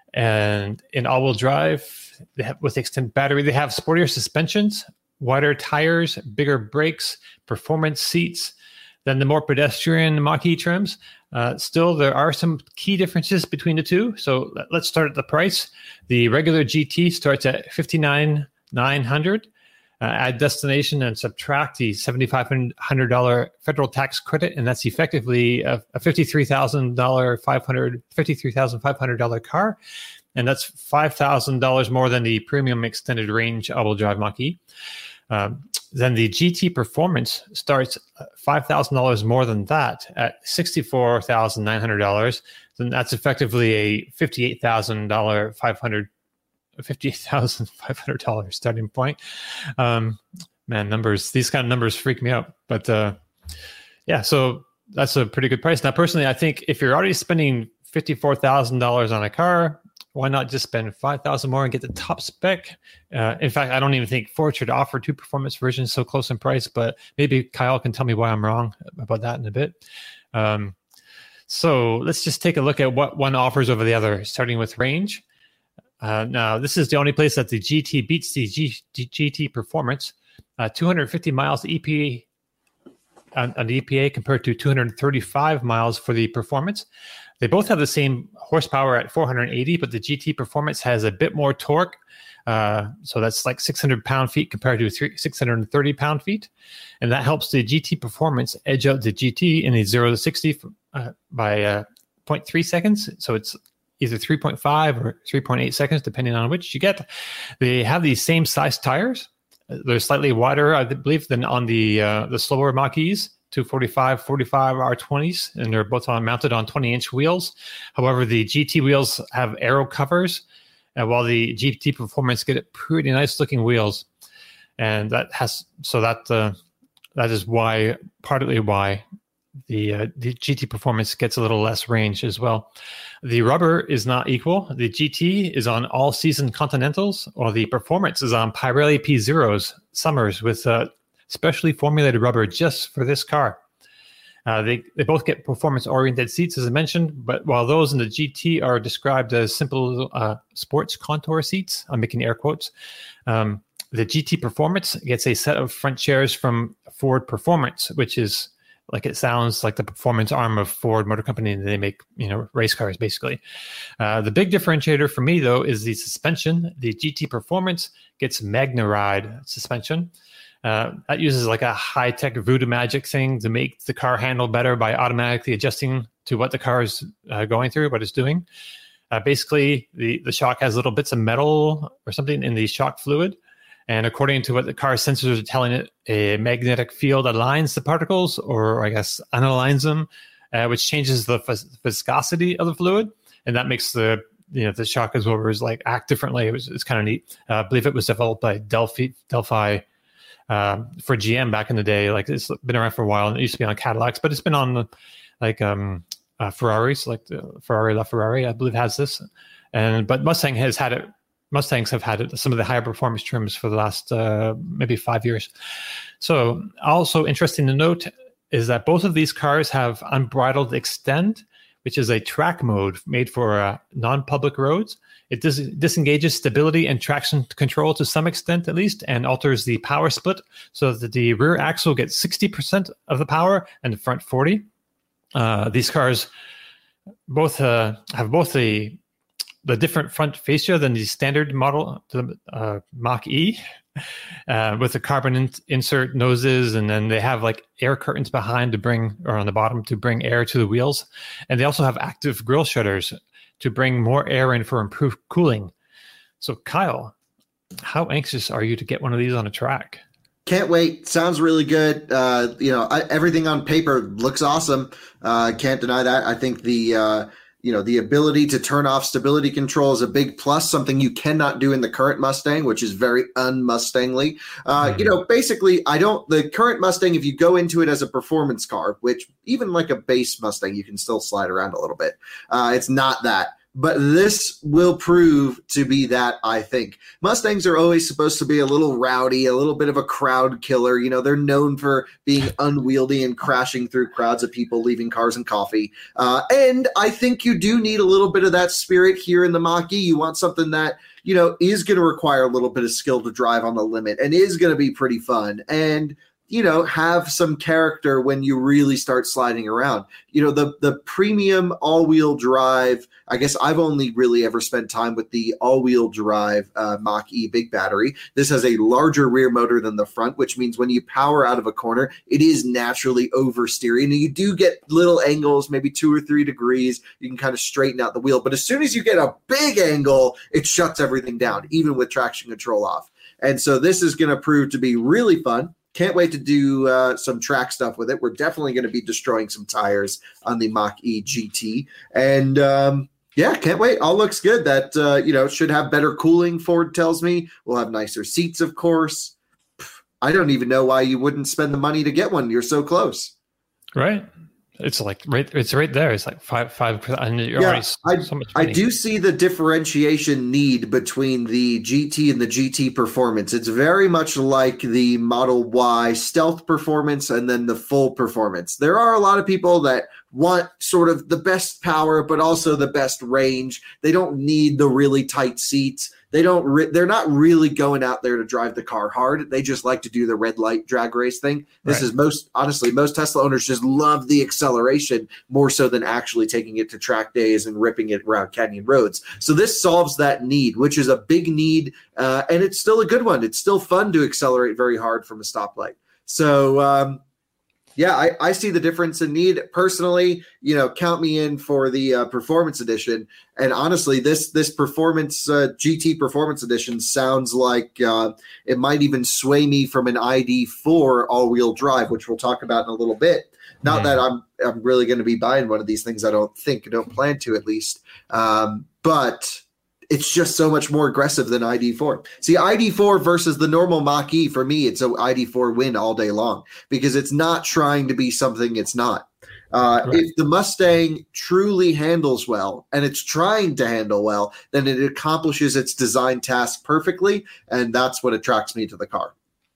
And in all-wheel drive, they have, with the extended battery, they have sportier suspensions, wider tires, bigger brakes, performance seats than the more pedestrian Mach-E trims. Uh, still, there are some key differences between the two. So let's start at the price. The regular G T starts at fifty-nine thousand nine hundred dollars. Uh, add destination and subtract the seven thousand five hundred dollars federal tax credit, and that's effectively a, a fifty-three thousand five hundred dollars car. And that's five thousand dollars more than the premium extended range all-wheel drive Mach-E. Um, then the G T Performance starts five thousand dollars more than that at sixty-four thousand nine hundred dollars. Then that's effectively a fifty-eight thousand five hundred dollars fifty-eight thousand five hundred dollars starting point. Um, man, numbers, these kind of numbers freak me out. But uh, yeah, so that's a pretty good price. Now, personally, I think if you're already spending fifty-four thousand dollars on a car, why not just spend five thousand dollars more and get the top spec? Uh, in fact, I don't even think Ford should offer two performance versions so close in price, but maybe Kyle can tell me why I'm wrong about that in a bit. Um, so let's just take a look at what one offers over the other, starting with range. Uh, now, this is the only place that the G T beats the G- G- GT Performance. Uh, two hundred fifty miles E P A on, on the E P A compared to two hundred thirty-five miles for the Performance. They both have the same horsepower at four hundred eighty, but the G T Performance has a bit more torque. Uh, so that's like six hundred pound-feet compared to three, six hundred thirty pound-feet. And that helps the G T Performance edge out the G T in the zero to sixty uh, by uh, zero point three seconds. So it's either three point five or three point eight seconds, depending on which you get. They have the same size tires. They're slightly wider, I believe, than on the uh, the slower Mach-E's. two forty-five, forty-five R twenties, and they're both on mounted on twenty inch wheels. However, the G T wheels have aero covers, uh, while the G T Performance get pretty nice looking wheels, and that has so that uh, that is why partly why the uh, the G T Performance gets a little less range as well. The rubber is not equal. The G T is on all season Continentals, while the Performance is on Pirelli P Zeros Summers with uh, specially formulated rubber just for this car. Uh, they, they both get performance-oriented seats, as I mentioned, but while those in the G T are described as simple uh, sports contour seats, I'm making air quotes, um, the G T Performance gets a set of front chairs from Ford Performance, which is like it sounds like the performance arm of Ford Motor Company, and they make, you know, race cars, basically. Uh, the big differentiator for me, though, is the suspension. The G T Performance gets MagneRide suspension. Uh, that uses like a high-tech voodoo magic thing to make the car handle better by automatically adjusting to what the car is uh, going through, what it's doing. Uh, basically, the, the shock has little bits of metal or something in the shock fluid. And according to what the car sensors are telling it, a magnetic field aligns the particles, or I guess unaligns them, uh, which changes the vis- viscosity of the fluid. And that makes the you know the shock absorbers like act differently. It was, it's kind of neat. Uh, I believe it was developed by Delphi, Delphi uh, for G M back in the day. Like it's been around for a while, and it used to be on Cadillacs, but it's been on like um, uh, Ferraris, like the Ferrari LaFerrari, I believe has this. And but Mustang has had it. Mustangs have had it, some of the higher performance trims for the last uh, maybe five years. So also interesting to note is that both of these cars have Unbridled Extend, which is a track mode made for uh, non-public roads. It dis- disengages stability and traction control to some extent, at least, and alters the power split so that the rear axle gets sixty percent of the power and the front forty. Uh, these cars both uh, have both the the different front fascia than the standard model, the uh, Mach-E, uh, with the carbon in- insert noses, and then they have like air curtains behind to bring, or on the bottom to bring air to the wheels. And they also have active grille shutters to bring more air in for improved cooling. So Kyle, how anxious are you to get one of these on a track? Can't wait. Sounds really good. Uh, you know, I, everything on paper looks awesome. Uh, can't deny that. I think the, uh, you know, the ability to turn off stability control is a big plus, something you cannot do in the current Mustang, which is very un-Mustangly. Uh, mm-hmm. You know, basically, I don't, the current Mustang, if you go into it as a performance car, which even like a base Mustang, you can still slide around a little bit. Uh, it's not that. But this will prove to be that, I think. Mustangs are always supposed to be a little rowdy, a little bit of a crowd killer. You know, they're known for being unwieldy and crashing through crowds of people, leaving cars and coffee. Uh, and I think you do need a little bit of that spirit here in the Mach-E. You want something that, you know, is going to require a little bit of skill to drive on the limit and is going to be pretty fun. And you know, have some character when you really start sliding around. You know, the the premium all-wheel drive, I guess I've only really ever spent time with the all-wheel drive uh, Mach-E big battery. This has a larger rear motor than the front, which means when you power out of a corner, it is naturally oversteering. And you do get little angles, maybe two or three degrees. You can kind of straighten out the wheel. But as soon as you get a big angle, it shuts everything down, even with traction control off. And so this is going to prove to be really fun. Can't wait to do uh, some track stuff with it. We're definitely going to be destroying some tires on the Mach-E G T. And, um, yeah, can't wait. All looks good. That, uh, you know, should have better cooling, Ford tells me. We'll have nicer seats, of course. I don't even know why you wouldn't spend the money to get one. You're so close. Right. It's like right. It's right there. It's like five five. And you're yeah, already I, so much I money. do see the differentiation need between the G T and the G T Performance. It's very much like the Model Y Stealth Performance and then the full Performance. There are a lot of people that want sort of the best power, but also the best range. They don't need the really tight seats. They don't. Re- they're not really going out there to drive the car hard. They just like to do the red light drag race thing. This right. is most honestly, most Tesla owners just love the acceleration more so than actually taking it to track days and ripping it around canyon roads. So this solves that need, which is a big need, uh, and it's still a good one. It's still fun to accelerate very hard from a stoplight. So. Um, Yeah, I, I see the difference in need. Personally, you know, count me in for the uh, Performance Edition. And honestly, this this Performance uh, G T Performance Edition sounds like uh, it might even sway me from an I D four all-wheel drive, which we'll talk about in a little bit. Not yeah. that I'm I'm really going to be buying one of these things. I don't think, I don't plan to at least. Um, but it's just so much more aggressive than I D four. See, I D four versus the normal Mach-E, for me, it's an I D four win all day long because it's not trying to be something it's not. Uh, right. If the Mustang truly handles well and it's trying to handle well, then it accomplishes its design task perfectly, and that's what attracts me to the car.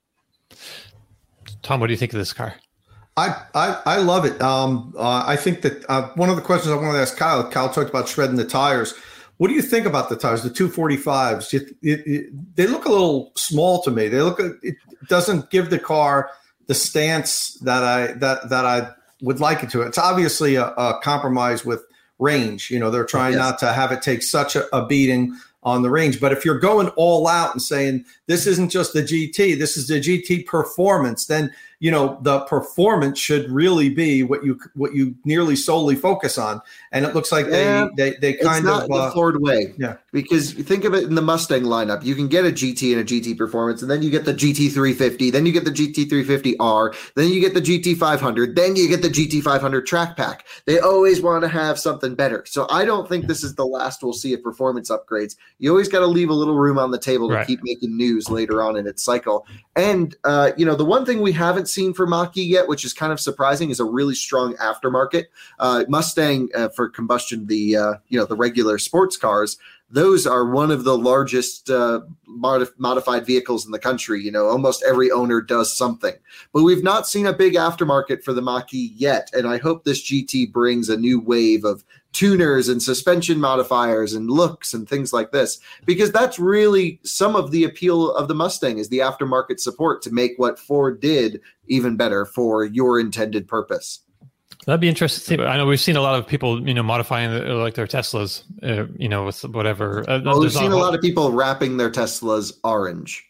Tom, what do you think of this car? I, I, I love it. Um, uh, I think that uh, one of the questions I wanted to ask Kyle, Kyle talked about shredding the tires. What do you think about the tires, the two forty-fives? It, it, it, they look a little small to me. They look, it doesn't give the car the stance that I that that I would like it to. It's obviously a, a compromise with range. You know, they're trying yes. not to have it take such a, a beating on the range. But if you're going all out and saying this isn't just the G T, this is the G T performance, then you know the performance should really be what you what you nearly solely focus on. And it looks like yeah, they they, they kind it's not of the uh, Ford way. Yeah, because you think of it in the Mustang lineup, you can get a G T and a G T performance, and then you get the G T three fifty, then you get the G T three fifty R, then you get the G T five hundred, then you get the G T five hundred track pack. They always want to have something better. So I don't think this is the last we'll see of performance upgrades. You always got to leave a little room on the table to right. keep making news later on in its cycle. And uh, you know, the one thing we haven't seen for Mach-E yet, which is kind of surprising, is a really strong aftermarket. Uh, Mustang uh, for combustion, the uh, you know the regular sports cars, those are one of the largest uh, mod- modified vehicles in the country. You know, almost every owner does something, but we've not seen a big aftermarket for the Mach-E yet. And I hope this G T brings a new wave of tuners and suspension modifiers and looks and things like this, because that's really some of the appeal of the Mustang, is the aftermarket support to make what Ford did even better for your intended purpose. That'd be interesting. I know we've seen a lot of people, you know, modifying the, like their Teslas, uh, you know, with whatever. Uh, well, we've seen a lot of people wrapping their Teslas orange,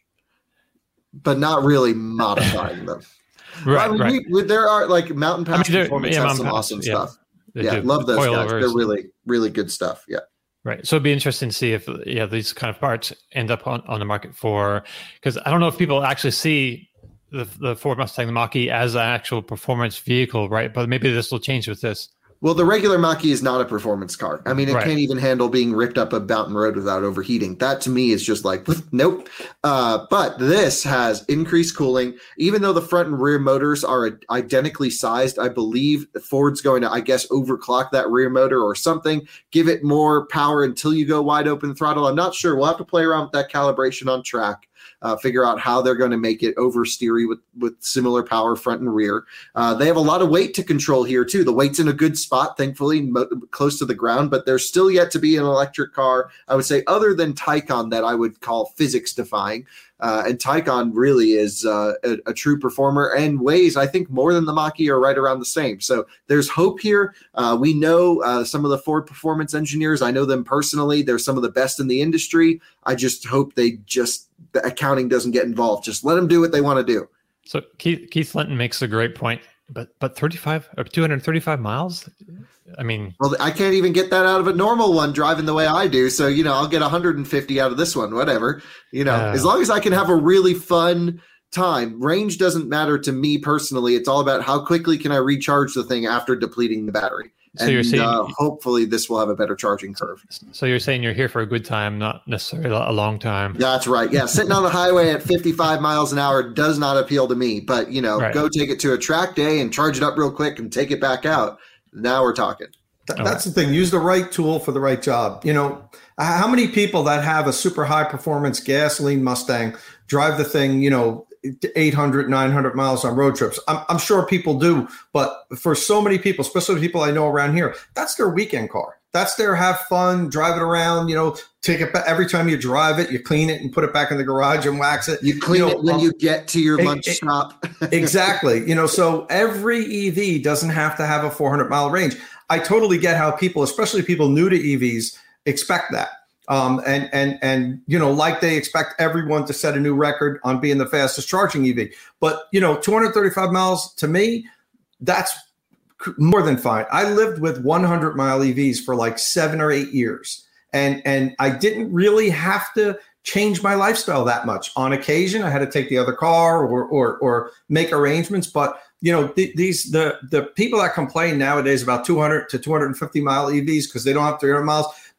but not really modifying them. Right, I mean, right. We, there are like Mountain Pass I mean, Performance yeah, has some Pass, awesome yeah. stuff. They yeah, do. love those guys. Coilovers. They're really, really good stuff. Yeah. Right. So it'd be interesting to see if, yeah, these kind of parts end up on, on the market for, because I don't know if people actually see the the Ford Mustang, the Mach-E, as an actual performance vehicle, right? But maybe this will change with this. Well, the regular Mach-E is not a performance car. I mean, it right. can't even handle being ripped up a mountain road without overheating. That to me is just like, nope. Uh, but this has increased cooling. Even though the front and rear motors are identically sized, I believe Ford's going to, I guess, overclock that rear motor or something, give it more power until you go wide open throttle. I'm not sure. We'll have to play around with that calibration on track. Uh, figure out how they're going to make it oversteery with, with similar power front and rear. Uh, they have a lot of weight to control here, too. The weight's in a good spot, thankfully, mo- close to the ground, but there's still yet to be an electric car, I would say, other than Taycan, that I would call physics-defying. Uh, and Taycan really is uh, a, a true performer and weighs, I think, more than the Mach-E, are right around the same. So there's hope here. Uh, we know uh, some of the Ford performance engineers. I know them personally. They're some of the best in the industry. I just hope they just, the accounting doesn't get involved. Just let them do what they want to do. So Keith, Keith Linton makes a great point, but but thirty-five or two hundred thirty-five miles? I mean, well, I can't even get that out of a normal one driving the way I do. So, you know, I'll get one hundred fifty out of this one, whatever, you know, uh, as long as I can have a really fun time. Range doesn't matter to me personally. It's all about how quickly can I recharge the thing after depleting the battery. So and, you're saying uh, hopefully this will have a better charging curve. So you're saying you're here for a good time, not necessarily a long time. That's right. Yeah. Sitting on the highway at fifty-five miles an hour does not appeal to me, but you know, right. go take it to a track day and charge it up real quick and take it back out. Now we're talking. Th- that's right. The thing. Use the right tool for the right job. You know, how many people that have a super high performance gasoline Mustang drive the thing, you know, eight hundred, nine hundred miles on road trips? I'm, I'm sure people do, but for so many people, especially people I know around here, that's their weekend car. That's their have fun, drive it around, you know, take it back. Every time you drive it, you clean it and put it back in the garage and wax it. You clean you know, it when um, you get to your lunch it, stop. Exactly. You know, so every E V doesn't have to have a four hundred mile range. I totally get how people, especially people new to E Vs, expect that. Um, and, and, and, you know, like they expect everyone to set a new record on being the fastest charging E V. But, you know, two hundred thirty-five miles to me, that's more than fine. I lived with one hundred mile E Vs for like seven or eight years. And, and I didn't really have to change my lifestyle that much. On occasion, I had to take the other car or, or, or make arrangements. But, you know, th- these, the, the people that complain nowadays about two hundred to two hundred fifty mile E Vs because they don't have three hundred miles,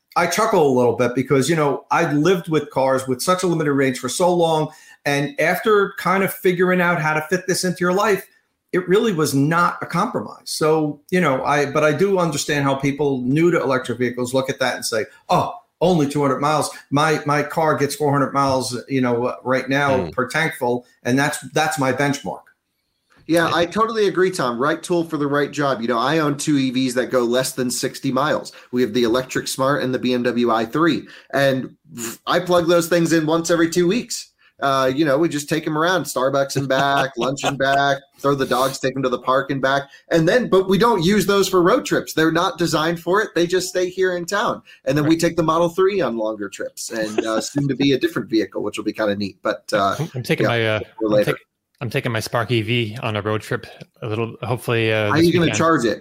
I chuckle a little bit because, you know, I lived with cars with such a limited range for so long. And after kind of figuring out how to fit this into your life, it really was not a compromise. So, you know, I, but I do understand how people new to electric vehicles look at that and say, oh, only two hundred miles. My, my car gets four hundred miles, you know, right now mm. per tank full. And that's, that's my benchmark. Yeah, I totally agree, Tom. Right tool for the right job. You know, I own two E Vs that go less than sixty miles. We have the Electric Smart and the B M W i three. And I plug those things in once every two weeks. Uh, you know, we just take them around, Starbucks and back, lunch and back, throw the dogs, take them to the park and back. And then, but we don't use those for road trips. They're not designed for it. They just stay here in town. And then right. we take the Model three on longer trips and uh, soon to be a different vehicle, which will be kind of neat. But uh, I'm taking yeah, my, uh, I'm, take, I'm taking my Spark E V on a road trip a little, hopefully. Uh, How are you going to charge it?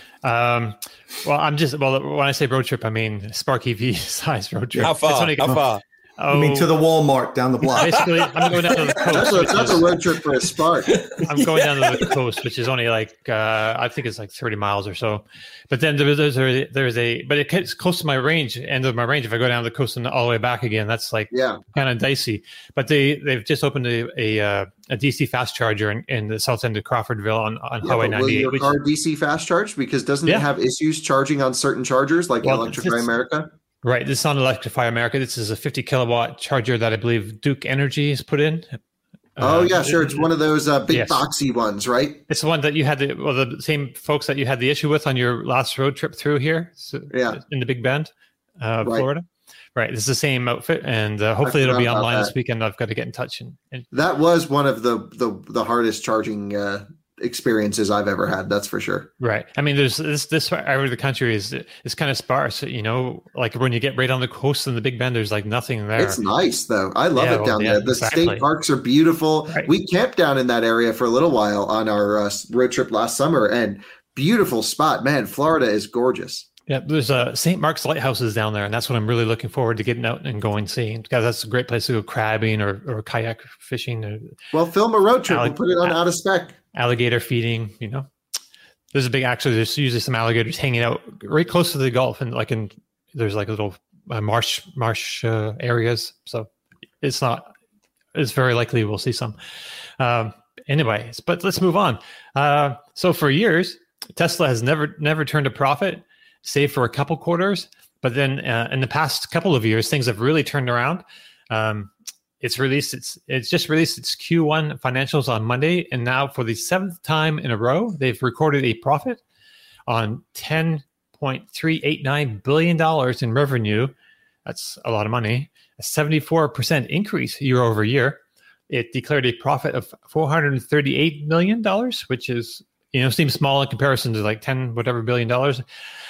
Um, well, I'm just, well, when I say road trip, I mean Spark E V size road trip. How far? Only, How far? Oh, I mean, to the Walmart down the block. Basically, I'm going down to the coast. That's a, that's is, a road trip for a Spark. I'm going down to the coast, which is only like, uh, I think it's like thirty miles or so. But then there's, there's, a, there's a, but it gets close to my range, end of my range. If I go down the coast and all the way back again, that's like yeah. kind of dicey. But they, they've just opened a, a, uh, a D C fast charger in, in the south end of Crawfordville on, on yeah, Highway ninety-eight. Will your car D C fast charge? Because doesn't yeah. it have issues charging on certain chargers like well, Electrify America? Right. This is on Electrify America. This is a fifty kilowatt charger that I believe Duke Energy has put in. Oh, uh, yeah, sure. It's one of those uh, big yes. boxy ones, right? It's the one that you had, the, well, the same folks that you had the issue with on your last road trip through here so, yeah. in the Big Bend, uh, right. Florida. Right. It's the same outfit, and uh, hopefully it'll be online that. this weekend. I've got to get in touch. And, and that was one of the, the, the hardest charging uh experiences I've ever had, that's for sure. Right. I mean, there's this this area of the country is is kind of sparse, you know, like when you get right on the coast in the Big Bend, there's like nothing there. It's nice though. I love yeah, it down well, yeah, there. The exactly. state parks are beautiful. Right. We camped down in that area for a little while on our uh, road trip last summer, and beautiful spot. Man, Florida is gorgeous. Yeah, there's a uh, Saint Mark's Lighthouses down there, and that's what I'm really looking forward to getting out and going seeing, because that's a great place to go crabbing or, or kayak fishing. Or, well, film a road trip allig- and put it on Out of Spec. Alligator feeding, you know. There's a big, actually, there's usually some alligators hanging out right close to the Gulf, and like in, there's like little uh, marsh marsh uh, areas. So it's not, it's very likely we'll see some. Um, anyways, but let's move on. Uh, so for years, Tesla has never never turned a profit, save for a couple quarters. But then uh, in the past couple of years, things have really turned around. Um, it's released its it's just released its Q one financials on Monday, and now for the seventh time in a row, they've recorded a profit on ten point three eight nine billion dollars in revenue. That's a lot of money. A seventy-four percent increase year over year. It declared a profit of four hundred thirty-eight million dollars, which is, you know, seems small in comparison to like ten whatever billion dollars.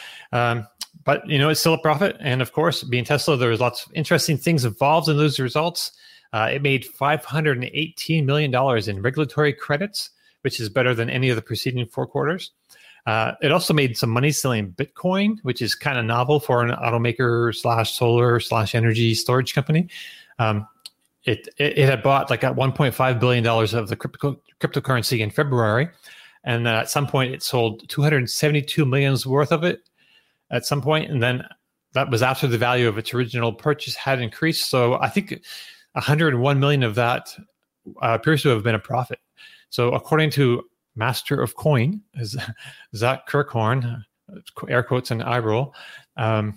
Um, but, you know, it's still a profit. And of course, being Tesla, there was lots of interesting things involved in those results. Uh, it made five hundred eighteen million dollars in regulatory credits, which is better than any of the preceding four quarters. Uh, it also made some money selling Bitcoin, which is kind of novel for an automaker slash solar slash energy storage company. Um, it, it it had bought like at one point five billion dollars of the crypto, cryptocurrency in February. And uh, at some point, it sold two hundred seventy-two million dollars worth of it at some point. And then that was after the value of its original purchase had increased. So I think one hundred one million dollars of that uh, appears to have been a profit. So according to Master of Coin, is Zach Kirkhorn, air quotes and eye roll, um,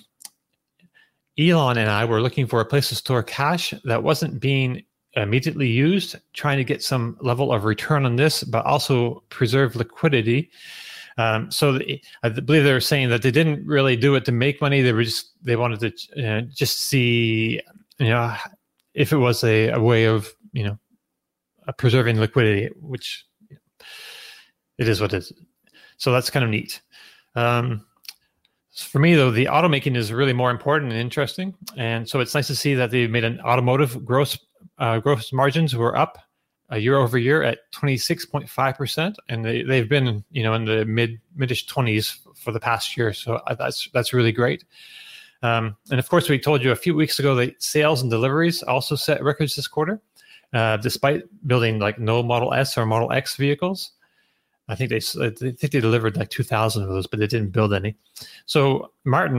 Elon and I were looking for a place to store cash that wasn't being immediately used, trying to get some level of return on this, but also preserve liquidity. Um, so the, I believe they were saying that they didn't really do it to make money. They were just, they wanted to uh, just see, you know, if it was a, a way of, you know, uh, preserving liquidity, which it is what it is. So that's kind of neat. Um, for me, though, the automaking is really more important and interesting. And so it's nice to see that they made an automotive gross uh, gross margins were up uh, year over year at twenty-six point five percent. And they, they've been, you know, in the mid midish twenties for the past year. So that's that's really great. Um, and of course, we told you a few weeks ago that sales and deliveries also set records this quarter, uh, despite building like no Model S or Model X vehicles. I think they I think they delivered like two thousand of those, but they didn't build any. So Martin,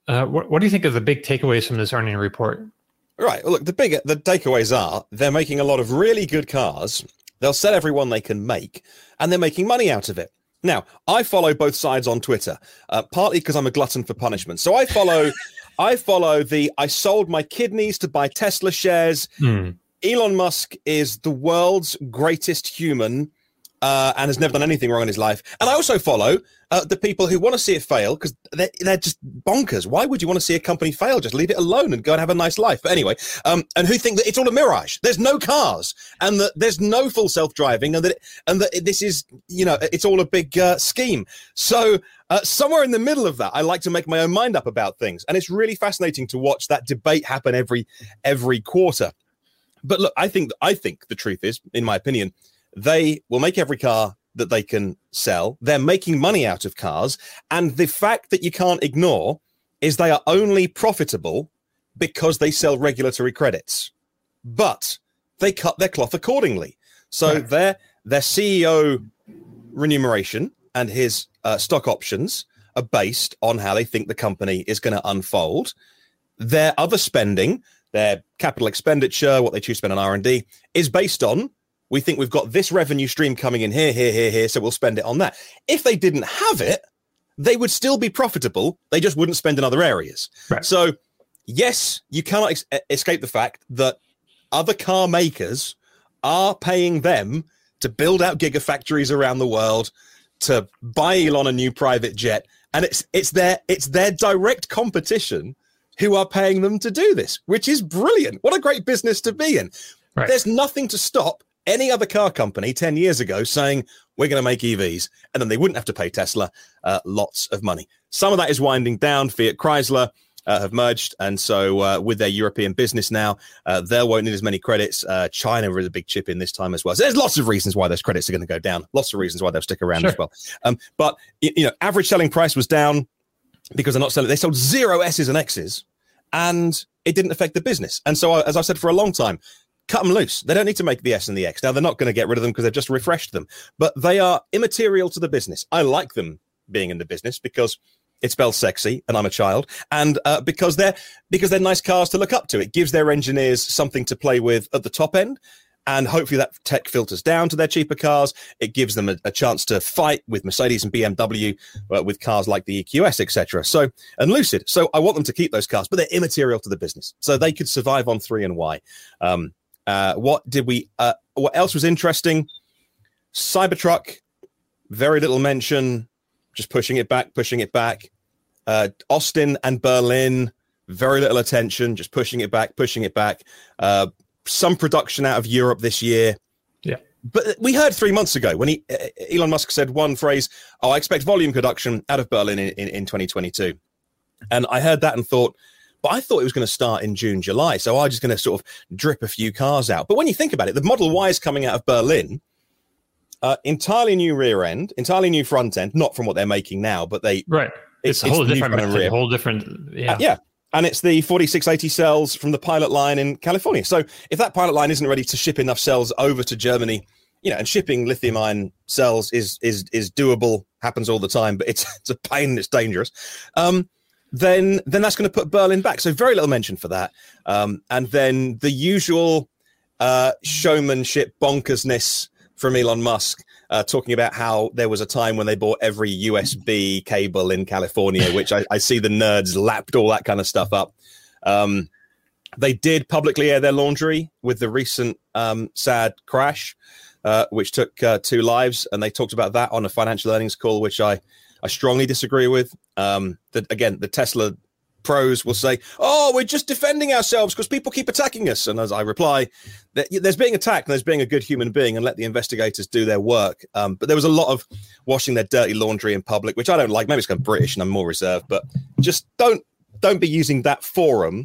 Uh, what, what do you think of the big takeaways from this earning report? Right. Well, look, the big the takeaways are they're making a lot of really good cars. They'll sell every one they can make, and they're making money out of it. Now, I follow both sides on Twitter, uh, partly because I'm a glutton for punishment. So I follow, I follow the I sold my kidneys to buy Tesla shares. Hmm. Elon Musk is the world's greatest human. Uh, and has never done anything wrong in his life. And I also follow uh, the people who want to see it fail because they're, they're just bonkers. Why would you want to see a company fail? Just leave it alone and go and have a nice life. But anyway, um, and who think that it's all a mirage. There's no cars and that there's no full self-driving and that it, and that this is, you know, it's all a big uh, scheme. So uh, somewhere in the middle of that, I like to make my own mind up about things. And it's really fascinating to watch that debate happen every every quarter. But look, I think I think the truth is, in my opinion, they will make every car that they can sell. They're making money out of cars. And the fact that you can't ignore is they are only profitable because they sell regulatory credits. But they cut their cloth accordingly. So right. their, their C E O remuneration and his uh, stock options are based on how they think the company is going to unfold. Their other spending, their capital expenditure, what they choose to spend on R and D, is based on we think we've got this revenue stream coming in here, here, here, here, so we'll spend it on that. If they didn't have it, they would still be profitable. They just wouldn't spend in other areas. Right. So, yes, you cannot ex- escape the fact that other car makers are paying them to build out gigafactories around the world, to buy Elon a new private jet, and it's it's their it's their direct competition who are paying them to do this, which is brilliant. What a great business to be in. Right. There's nothing to stop any other car company ten years ago saying, we're going to make E Vs, and then they wouldn't have to pay Tesla uh, lots of money. Some of that is winding down. Fiat Chrysler uh, have merged, and so uh, with their European business now, uh, they won't need as many credits. Uh, China is a big chip in this time as well. So there's lots of reasons why those credits are going to go down, lots of reasons why they'll stick around sure. as well. Um, but, you know, average selling price was down because they're not selling. They sold zero S's and X's, and it didn't affect the business. And so, as I've said for a long time, cut them loose. They don't need to make the S and the X. Now, they're not going to get rid of them because they've just refreshed them, but they are immaterial to the business. I like them being in the business because it spells sexy and I'm a child, and uh, because they're because they're nice cars to look up to. It gives their engineers something to play with at the top end, and hopefully that tech filters down to their cheaper cars. It gives them a, a chance to fight with Mercedes and B M W uh, with cars like the E Q S, et cetera. So, and Lucid. So I want them to keep those cars, but they're immaterial to the business. So they could survive on three and Y. Um, Uh, what did we, uh, what else was interesting? Cybertruck, very little mention, just pushing it back, pushing it back. Uh, Austin and Berlin, very little attention, just pushing it back, pushing it back. Uh, some production out of Europe this year. Yeah. But we heard three months ago when he, uh, Elon Musk said one phrase, oh, I expect volume production out of Berlin in, in, in twenty twenty-two. And I heard that and thought, but I thought it was going to start in June, July. So I'm just going to sort of drip a few cars out. But when you think about it, the Model Y is coming out of Berlin, uh, entirely new rear end, entirely new front end, not from what they're making now, but they... Right. It's, it's a whole different, a whole different, yeah. Uh, yeah. And it's the forty-six eighty cells from the pilot line in California. So if that pilot line isn't ready to ship enough cells over to Germany, you know, and shipping lithium ion cells is is is doable, happens all the time, but it's it's a pain and it's dangerous. Um, then then that's going to put Berlin back. So very little mention for that. Um, and then the usual uh, showmanship bonkersness from Elon Musk, uh, talking about how there was a time when they bought every U S B cable in California, which I, I see the nerds lapped all that kind of stuff up. Um, they did publicly air their laundry with the recent um, sad crash, uh, which took uh, two lives. And they talked about that on a financial earnings call, which I, I strongly disagree with. Um, that again, the Tesla pros will say, oh, we're just defending ourselves because people keep attacking us. And as I reply, there's being attacked and there's being a good human being, and let the investigators do their work. Um, but there was a lot of washing their dirty laundry in public, which I don't like. Maybe it's kind of British and I'm more reserved, but just don't don't be using that forum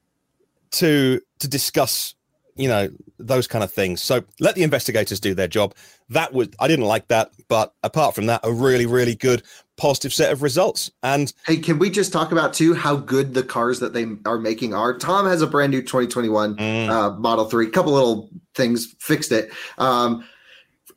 to to discuss, you know, those kind of things. So let the investigators do their job. That was, I didn't like that, but apart from that, a really, really good positive set of results. And hey, can we just talk about too how good the cars that they are making are? Tom has a brand new twenty twenty-one mm. uh, Model three. A couple little things fixed it. Um,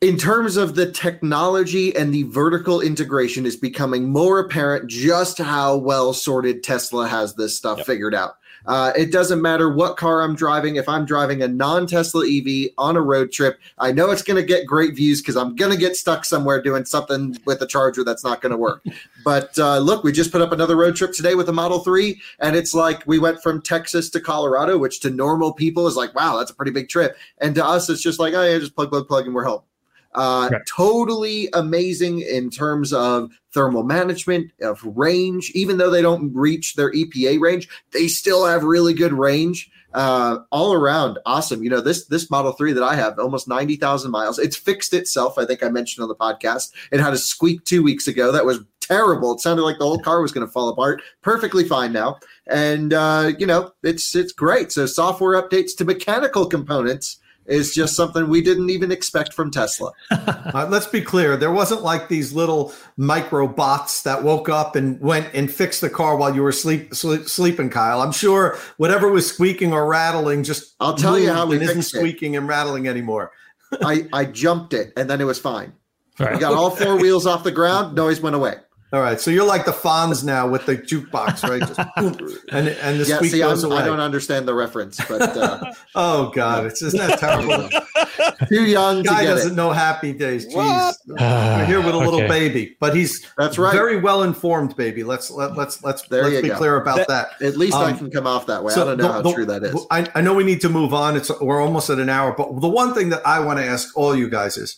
in terms of the technology and the vertical integration is becoming more apparent just how well sorted Tesla has this stuff yep. figured out. Uh, it doesn't matter what car I'm driving. If I'm driving a non-Tesla E V on a road trip, I know it's going to get great views because I'm going to get stuck somewhere doing something with a charger that's not going to work. But uh, look, we just put up another road trip today with a Model three, and it's like we went from Texas to Colorado, which to normal people is like, wow, that's a pretty big trip. And to us, it's just like, oh, yeah, just plug, plug, plug, and we're home. Uh, right. Totally amazing in terms of thermal management, of range. Even though they don't reach their E P A range, they still have really good range. Uh, all around, awesome. You know, this this Model three that I have, almost ninety thousand miles. It's fixed itself. I think I mentioned on the podcast. It had a squeak two weeks ago. That was terrible. It sounded like the whole car was going to fall apart. Perfectly fine now. And, uh, you know, it's it's great. So software updates to mechanical components is just something we didn't even expect from Tesla. uh, let's be clear. There wasn't like these little micro bots that woke up and went and fixed the car while you were sleep, sleep, sleeping, Kyle. I'm sure whatever was squeaking or rattling just I'll tell you how we isn't fixed squeaking it. and rattling anymore. I, I jumped it, and then it was fine. Right. We got all four wheels off the ground. Noise went away. All right, so you're like the Fonz now with the jukebox, right? Just boom, and and the yeah, squeak see, goes I'm, away. I don't understand the reference, but uh, oh god, it's isn't that terrible? Too young. Guy to get doesn't it. know Happy Days. Jeez, we're here with a little okay. baby, but he's that's right, very well informed baby. Let's let, let's let's there let's you be go. clear about that. that. At least um, I can come off that way. So I don't know the, how the, true that is. I, I know we need to move on. It's we're almost at an hour, but the one thing that I want to ask all you guys is,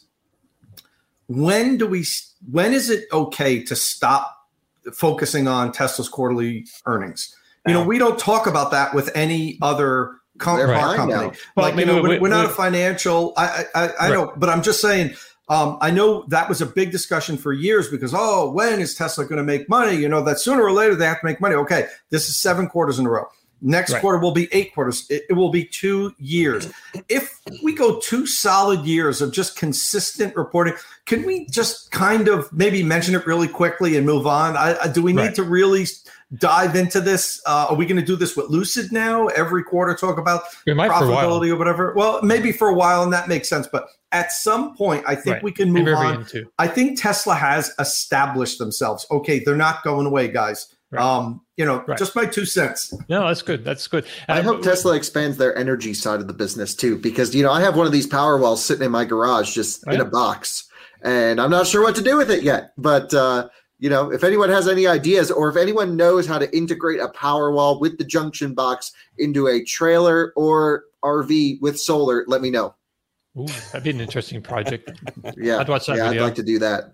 when do we? When is it okay to stop focusing on Tesla's quarterly earnings? You know, we don't talk about that with any other com- car company. Well, like, you know, we're, we're not a financial. I, I, I right. know, but I'm just saying. Um, I know that was a big discussion for years because, oh, when is Tesla going to make money? You know, that sooner or later they have to make money. Okay, this is seven quarters in a row. Next right. quarter will be eight quarters. It, it will be two years. If we go two solid years of just consistent reporting, can we just kind of maybe mention it really quickly and move on? I, I, do we need right. to really dive into this? Uh, are we going to do this with Lucid now? Every quarter talk about profitability or whatever? Well, maybe for a while, and that makes sense. But at some point, I think right. we can move on. I think Tesla has established themselves. Okay, they're not going away, guys. Right. Um, you know, right. just my two cents. No, that's good. That's good. I um, hope Tesla expands their energy side of the business too, because, you know, I have one of these Powerwalls sitting in my garage, just oh, in yeah. a box, and I'm not sure what to do with it yet. But, uh, you know, if anyone has any ideas, or if anyone knows how to integrate a Powerwall with the junction box into a trailer or R V with solar, let me know. Ooh, that'd be an interesting project. yeah. I'd watch that yeah, video. I'd like to do that.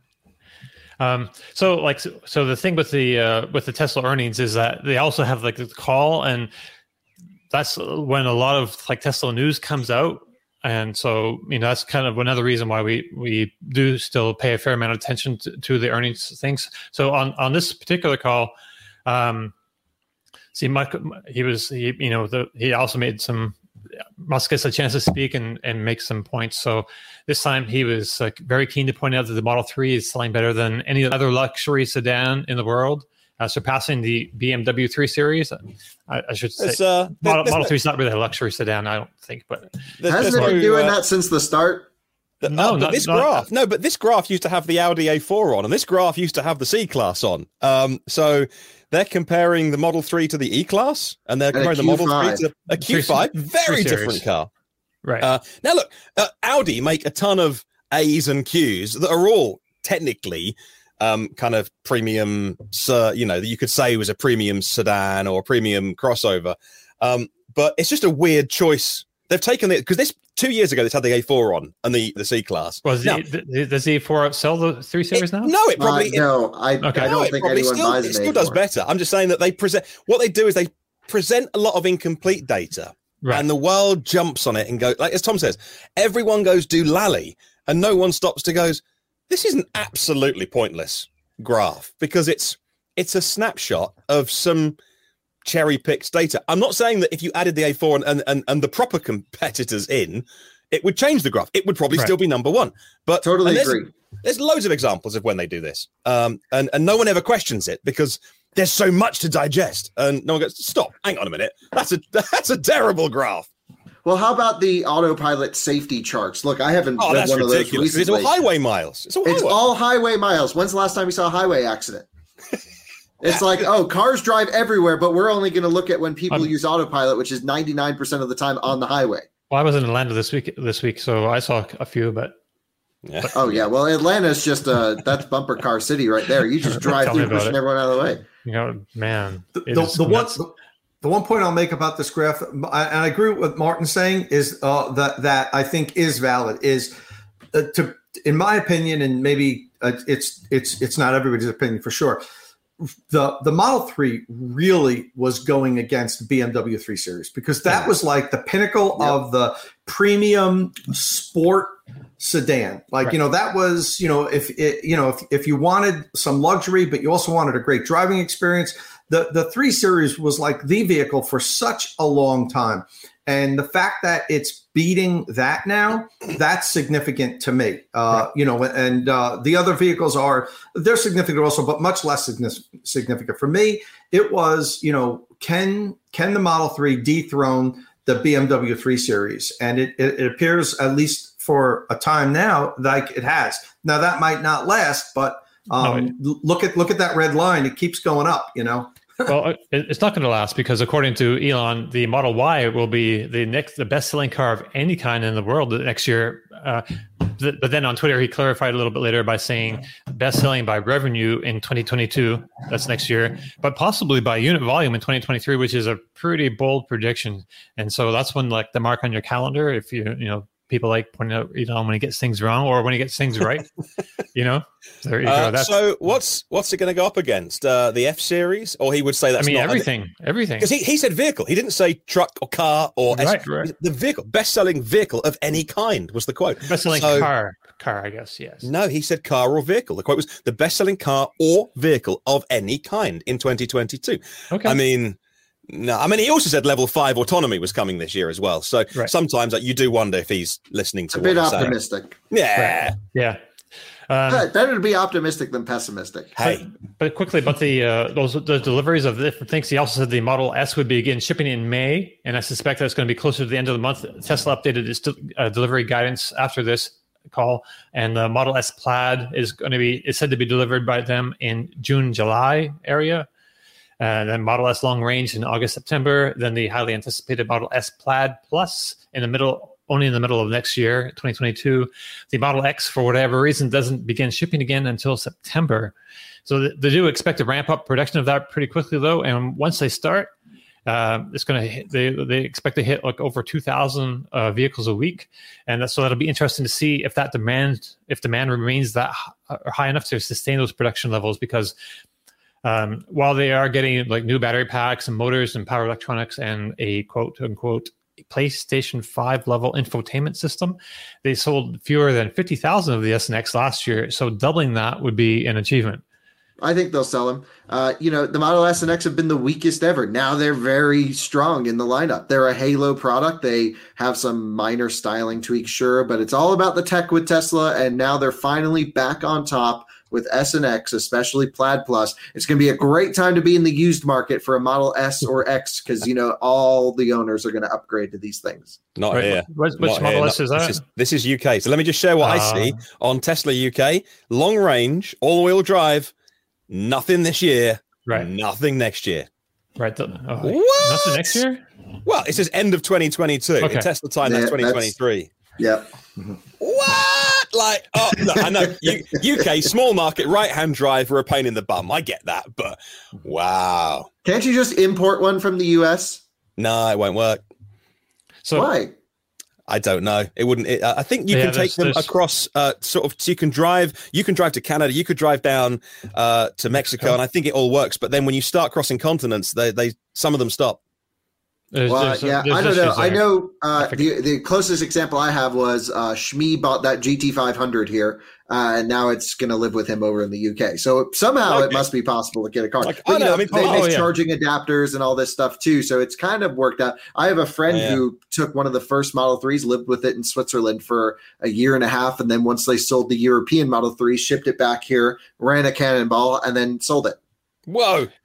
Um, so like, so, so the thing with the, uh, with the Tesla earnings is that they also have like the call, and that's when a lot of like Tesla news comes out. And so, you know, that's kind of another reason why we, we do still pay a fair amount of attention to, to the earnings things. So on, on this particular call, um, see, Mike, he was, he, you know, the, he also made some, Musk gets a chance to speak and, and make some points. So this time he was like very keen to point out that the Model three is selling better than any other luxury sedan in the world, uh, surpassing the B M W three Series. I, I should say uh, Model, Model three is not really a luxury sedan, I don't think. But hasn't it been doing uh, that since the start? The, no, uh, but not, this not, graph. No, but this graph used to have the Audi A four on, and this graph used to have the C-Class on. Um, so they're comparing the Model three to the E-Class, and they're comparing the Model three to a Q five. Very different car. Right. Uh, now, look, uh, Audi make a ton of A's and Q's that are all technically um, kind of premium, uh, you know, that you could say was a premium sedan or a premium crossover. Um, but it's just a weird choice. They've taken it because this two years ago, they had the A four on and the, the C-Class. Was now, the, the, does the A four sell the three Series it, now? No, it probably... Uh, no, I, okay. I don't no, think anyone still, buys it. It still does better. I'm just saying that they present... What they do is they present a lot of incomplete data. Right. And the world jumps on it and go, like as Tom says, everyone goes do lally, and no one stops to goes, this is an absolutely pointless graph because it's it's a snapshot of some cherry-picked data. I'm not saying that if you added the A four and, and, and, and the proper competitors in, it would change the graph. It would probably right. still be number one. But totally there's, agree. There's loads of examples of when they do this, um, and, and no one ever questions it because there's so much to digest, and no one goes, stop, hang on a minute. That's a that's a terrible graph. Well, how about the autopilot safety charts? Look, I haven't oh, read that's one ridiculous. of those recently. It's all highway miles. It's all highway. It's all highway miles. When's the last time you saw a highway accident? It's like, oh, cars drive everywhere, but we're only going to look at when people I'm, use autopilot, which is ninety-nine percent of the time on the highway. Well, I was in Atlanta this week, this week, so I saw a few, but. Yeah. but oh, yeah. Well, Atlanta's just a, that's bumper car city right there. You just drive through pushing it. everyone out of the way. You know, man. The, the, the, one, the, the one point I'll make about this graph, and I agree with what Martin's saying, is uh, that, that I think is valid, is uh, to, in my opinion, and maybe uh, it's it's it's not everybody's opinion for sure, the the Model three really was going against B M W three Series, because that was like the pinnacle yep. of the premium sport sedan. Like, right. you know, that was, you know, if it, you know, if, if you wanted some luxury, but you also wanted a great driving experience, the, the three Series was like the vehicle for such a long time. And the fact that it's beating that now, that's significant to me. Uh, right. You know, and uh, the other vehicles are, they're significant also, but much less significant. For me, it was, you know, can can the Model three dethrone the B M W three Series? And it, it, it appears, at least for a time now, like it has. Now, that might not last, but um, no, it, look at look at that red line. It keeps going up, you know. Well, it's not going to last, because according to Elon, the Model Y will be the next, the best-selling car of any kind in the world next year. Uh, th- but then on Twitter, he clarified a little bit later by saying best-selling by revenue in twenty twenty-two, that's next year, but possibly by unit volume in twenty twenty-three, which is a pretty bold prediction. And so that's when, like, the mark on your calendar, if you, you know, people like pointing out Elon when he gets things wrong or when he gets things right, you know. There you uh, go. That's, so what's what's it going to go up against? Uh, the F Series, or he would say that's I mean not everything, everything. Because he, he said vehicle. He didn't say truck or car or right, S- right. the vehicle, best-selling vehicle of any kind was the quote. Best-selling so, car, car, I guess. Yes. No, he said car or vehicle. The quote was the best-selling car or vehicle of any kind in twenty twenty-two. Okay. I mean. No, I mean, he also said level five autonomy was coming this year as well. So right. sometimes like, you do wonder if he's listening to a what bit he's optimistic. Saying. Yeah. Right. Yeah. Um, better to be optimistic than pessimistic. Hey, but, but quickly about the uh, those the deliveries of different things. He also said the Model S would begin shipping in May, and I suspect that's going to be closer to the end of the month. Tesla updated its de- uh, delivery guidance after this call, and the Model S Plaid is going to be is said to be delivered by them in June, July area. And then Model S Long Range in August, September. Then the highly anticipated Model S Plaid Plus in the middle, only in the middle of next year, twenty twenty-two. The Model X, for whatever reason, doesn't begin shipping again until September. So they do expect to ramp up production of that pretty quickly, though. And once they start, uh, it's going to hit, they they expect to hit like over two thousand uh, vehicles a week, and that's, so that'll be interesting to see if that demand, if demand remains that high enough to sustain those production levels, because. Um, while they are getting like new battery packs and motors and power electronics and a quote unquote PlayStation five level infotainment system, they sold fewer than fifty thousand of the S and X last year. So doubling that would be an achievement. I think they'll sell them. Uh, you know, the Model S and X have been the weakest ever. Now they're very strong in the lineup. They're a Halo product. They have some minor styling tweaks, sure, but it's all about the tech with Tesla. And now they're finally back on top with S and X, especially Plaid Plus. It's going to be a great time to be in the used market for a Model S or X, because, you know, all the owners are going to upgrade to these things. Not right. here. Which, which Not Model here. S is Not, that? This is, this is U K. So let me just share what uh, I see on Tesla U K. Long range, all-wheel drive, nothing this year, right? Nothing next year. Right. The, oh, what? Nothing next year? Well, it says end of twenty twenty-two. Okay. In Tesla time, yeah, that's twenty twenty-three. Yeah. What? Like, oh, look, I know U- UK small market right-hand drive for a pain in the bum. I get that, but wow. Can't you just import one from the U S? No, it won't work. So why? I don't know. It wouldn't. It, I think you yeah, can take them across, uh, sort of. So you can drive. You can drive to Canada. You could drive down uh, to Mexico, Mexico, and I think it all works. But then when you start crossing continents, they, they some of them stop. There's, well, there's, yeah, there's I don't know. I know uh, the the closest example I have was uh, Shmi bought that G T five hundred here, uh, and now it's going to live with him over in the U K. So somehow okay. it must be possible to get a car. Like, but, you know, know, I mean, they oh, make yeah. charging adapters and all this stuff too, so it's kind of worked out. I have a friend yeah. who took one of the first Model threes, lived with it in Switzerland for a year and a half, and then once they sold the European Model three, shipped it back here, ran a cannonball, and then sold it. Whoa.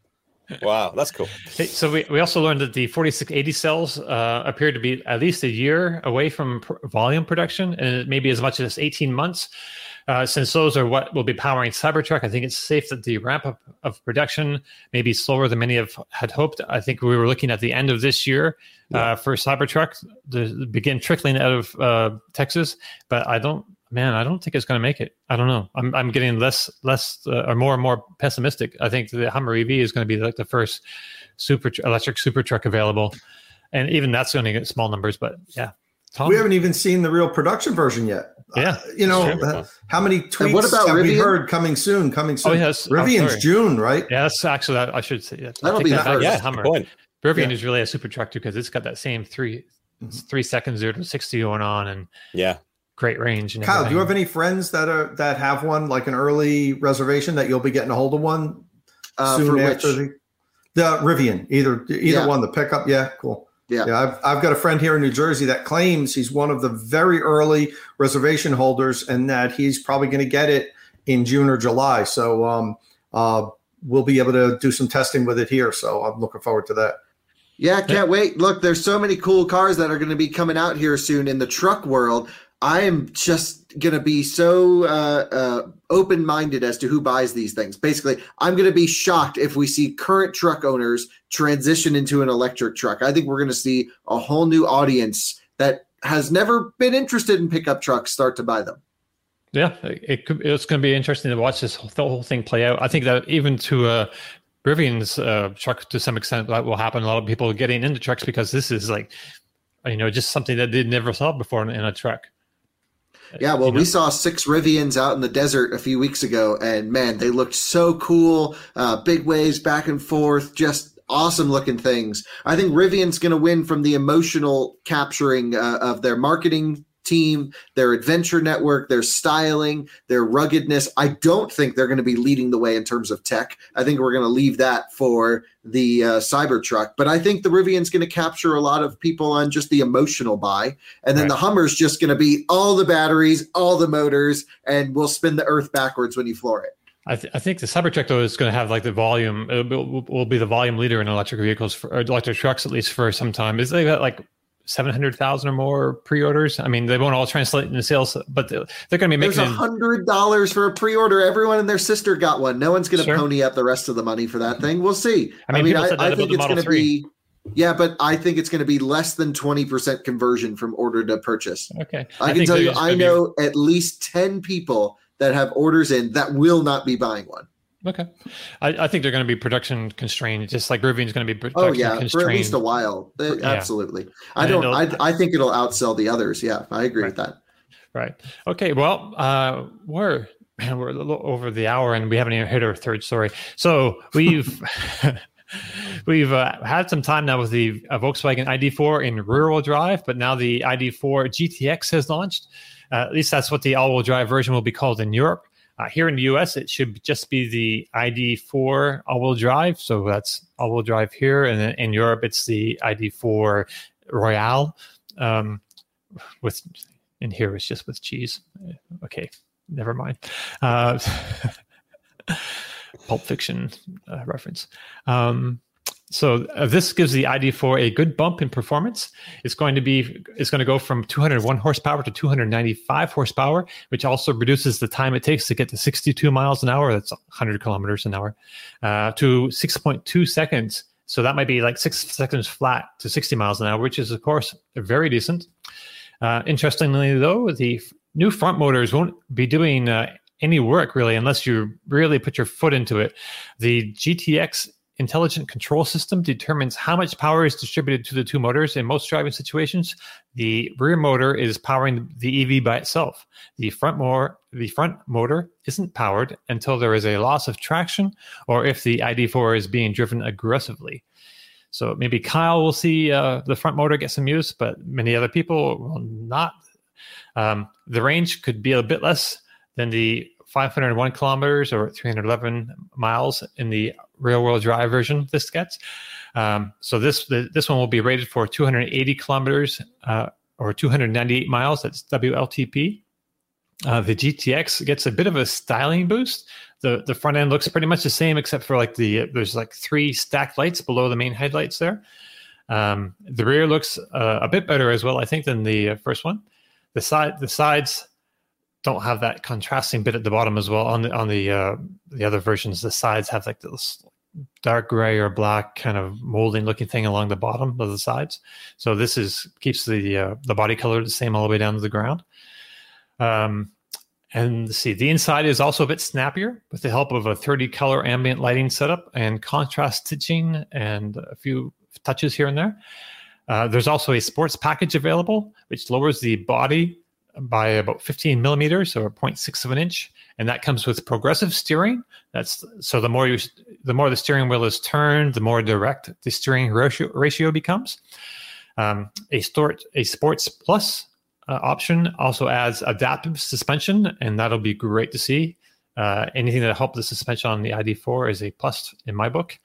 Wow, that's cool. Hey, so we, we also learned that the forty-six eighty cells uh, appear to be at least a year away from pr- volume production, and maybe as much as eighteen months. Uh, since those are what will be powering Cybertruck, I think it's safe that the ramp up of production may be slower than many have had hoped. I think we were looking at the end of this year uh, yeah. for Cybertruck to begin trickling out of uh, Texas, but I don't. Man, I don't think it's going to make it. I don't know. I'm I'm getting less less uh, or more and more pessimistic. I think the Hummer E V is going to be like the first super electric super truck available, and even that's going to get small numbers. But yeah, Tom? We haven't even seen the real production version yet. Yeah, uh, you know uh, how many tweets what about have Rivian? we heard coming soon? Coming soon. Oh yes, Rivian's June, right? Yeah, that's actually I should say that. That'll be that first. Yeah, Hummer. point. Rivian Yeah. is really a super truck too because it's got that same three mm-hmm. three seconds zero to sixty going on, and yeah. great range. And Kyle, everything. do you have any friends that are that have one, like an early reservation that you'll be getting a hold of one Uh, soon for after which? the, the Rivian? Either either Yeah. one, the pickup. Yeah, cool. Yeah. yeah. I've I've got a friend here in New Jersey that claims he's one of the very early reservation holders, and that he's probably going to get it in June or July. So um, uh, we'll be able to do some testing with it here. So I'm looking forward to that. Yeah, can't wait. Look, there's so many cool cars that are going to be coming out here soon in the truck world. I am just going to be so uh, uh, open-minded as to who buys these things. Basically, I'm going to be shocked if we see current truck owners transition into an electric truck. I think we're going to see a whole new audience that has never been interested in pickup trucks start to buy them. Yeah, it could, it's going to be interesting to watch this whole, the whole thing play out. I think that even to uh, Rivian's uh, truck, to some extent, that will happen. A lot of people getting into trucks because this is like, you know, just something that they never saw before in, in a truck. Yeah, well, You know? we saw six Rivians out in the desert a few weeks ago, and man, they looked so cool. Uh, big waves back and forth, just awesome looking things. I think Rivian's going to win from the emotional capturing uh, of their marketing team, their adventure network, their styling, their ruggedness. I don't think they're going to be leading the way in terms of tech. I think we're going to leave that for the uh, Cybertruck. But I think the Rivian's going to capture a lot of people on just the emotional buy. And then Right. the Hummer's just going to be all the batteries, all the motors, and we'll spin the earth backwards when you floor it. I, th- I think the Cybertruck though is going to have like the volume. It will, will be the volume leader in electric vehicles for or electric trucks at least for some time. Is they got like seven hundred thousand or more pre-orders? I mean, they won't all translate into sales, but they're, they're going to be There's making. a hundred dollars for a pre-order. Everyone and their sister got one. No one's going to Sure. pony up the rest of the money for that thing. We'll see. I mean, people I, said that I about think the it's Model going to three. be. Yeah, but I think it's going to be less than twenty percent conversion from order to purchase. Okay, I, can think tell they're you, just I gonna be- know at least ten people that have orders in that will not be buying one. Okay, I, I think they're going to be production constrained, just like Rivian's going to be production Oh yeah, constrained. for at least a while. Uh, Yeah. Absolutely. I And don't. it'll- I, I think it'll outsell the others. Yeah, I agree Right. with that. Right. Okay. Well, uh, we're man, we're a little over the hour, and we haven't even hit our third story. So we've we've uh, had some time now with the uh, Volkswagen I D four in rear-wheel drive, but now the I D four G T X has launched. Uh, at least that's what the all-wheel drive version will be called in Europe. Uh, here in the U S, it should just be the I D four all-wheel drive. So that's all-wheel drive here, and then in Europe, it's the I D four Royale. Um, with in here, it's just with cheese. Okay, never mind. Uh, Pulp Fiction uh, reference. Um, so uh, this gives the I D four a good bump in performance. It's going to be it's going to go from two hundred one horsepower to two hundred ninety-five horsepower, which also reduces the time it takes to get to sixty-two miles an hour. That's one hundred kilometers an hour uh, to six point two seconds. So that might be like six seconds flat to sixty miles an hour, which is of course very decent. Uh, interestingly, though, the f- new front motors won't be doing uh, any work really unless you really put your foot into it. The G T X intelligent control system determines how much power is distributed to the two motors. In most driving situations, the rear motor is powering the E V by itself. The front motor, the front motor isn't powered until there is a loss of traction or if the I D four is being driven aggressively. So maybe Kyle will see uh, the front motor get some use, but many other people will not. Um, the range could be a bit less than the five hundred one kilometers or three hundred eleven miles in the rear-wheel drive version this gets. Um, so this the, this one will be rated for two hundred eighty kilometers uh, or two hundred ninety-eight miles. That's W L T P. Uh, the G T X gets a bit of a styling boost. The the front end looks pretty much the same, except for like the there's like three stacked lights below the main headlights there. Um, the rear looks uh, a bit better as well, I think, than the uh, first one. The side the sides don't have that contrasting bit at the bottom as well. On the on the uh, the other versions, the sides have like this dark gray or black kind of molding looking thing along the bottom of the sides. So this is keeps the uh, the body color the same all the way down to the ground. Um, and see, the inside is also a bit snappier with the help of a thirty color ambient lighting setup and contrast stitching and a few touches here and there. Uh, there's also a sports package available, which lowers the body by about fifteen millimeters or zero point six of an inch. And that comes with progressive steering. That's so the more you, the more the steering wheel is turned, the more direct the steering ratio, ratio becomes. Um, a, stort, a Sports Plus Uh, option also adds adaptive suspension, and that'll be great to see. Uh, anything that helps the suspension on the I D four is a plus in my book.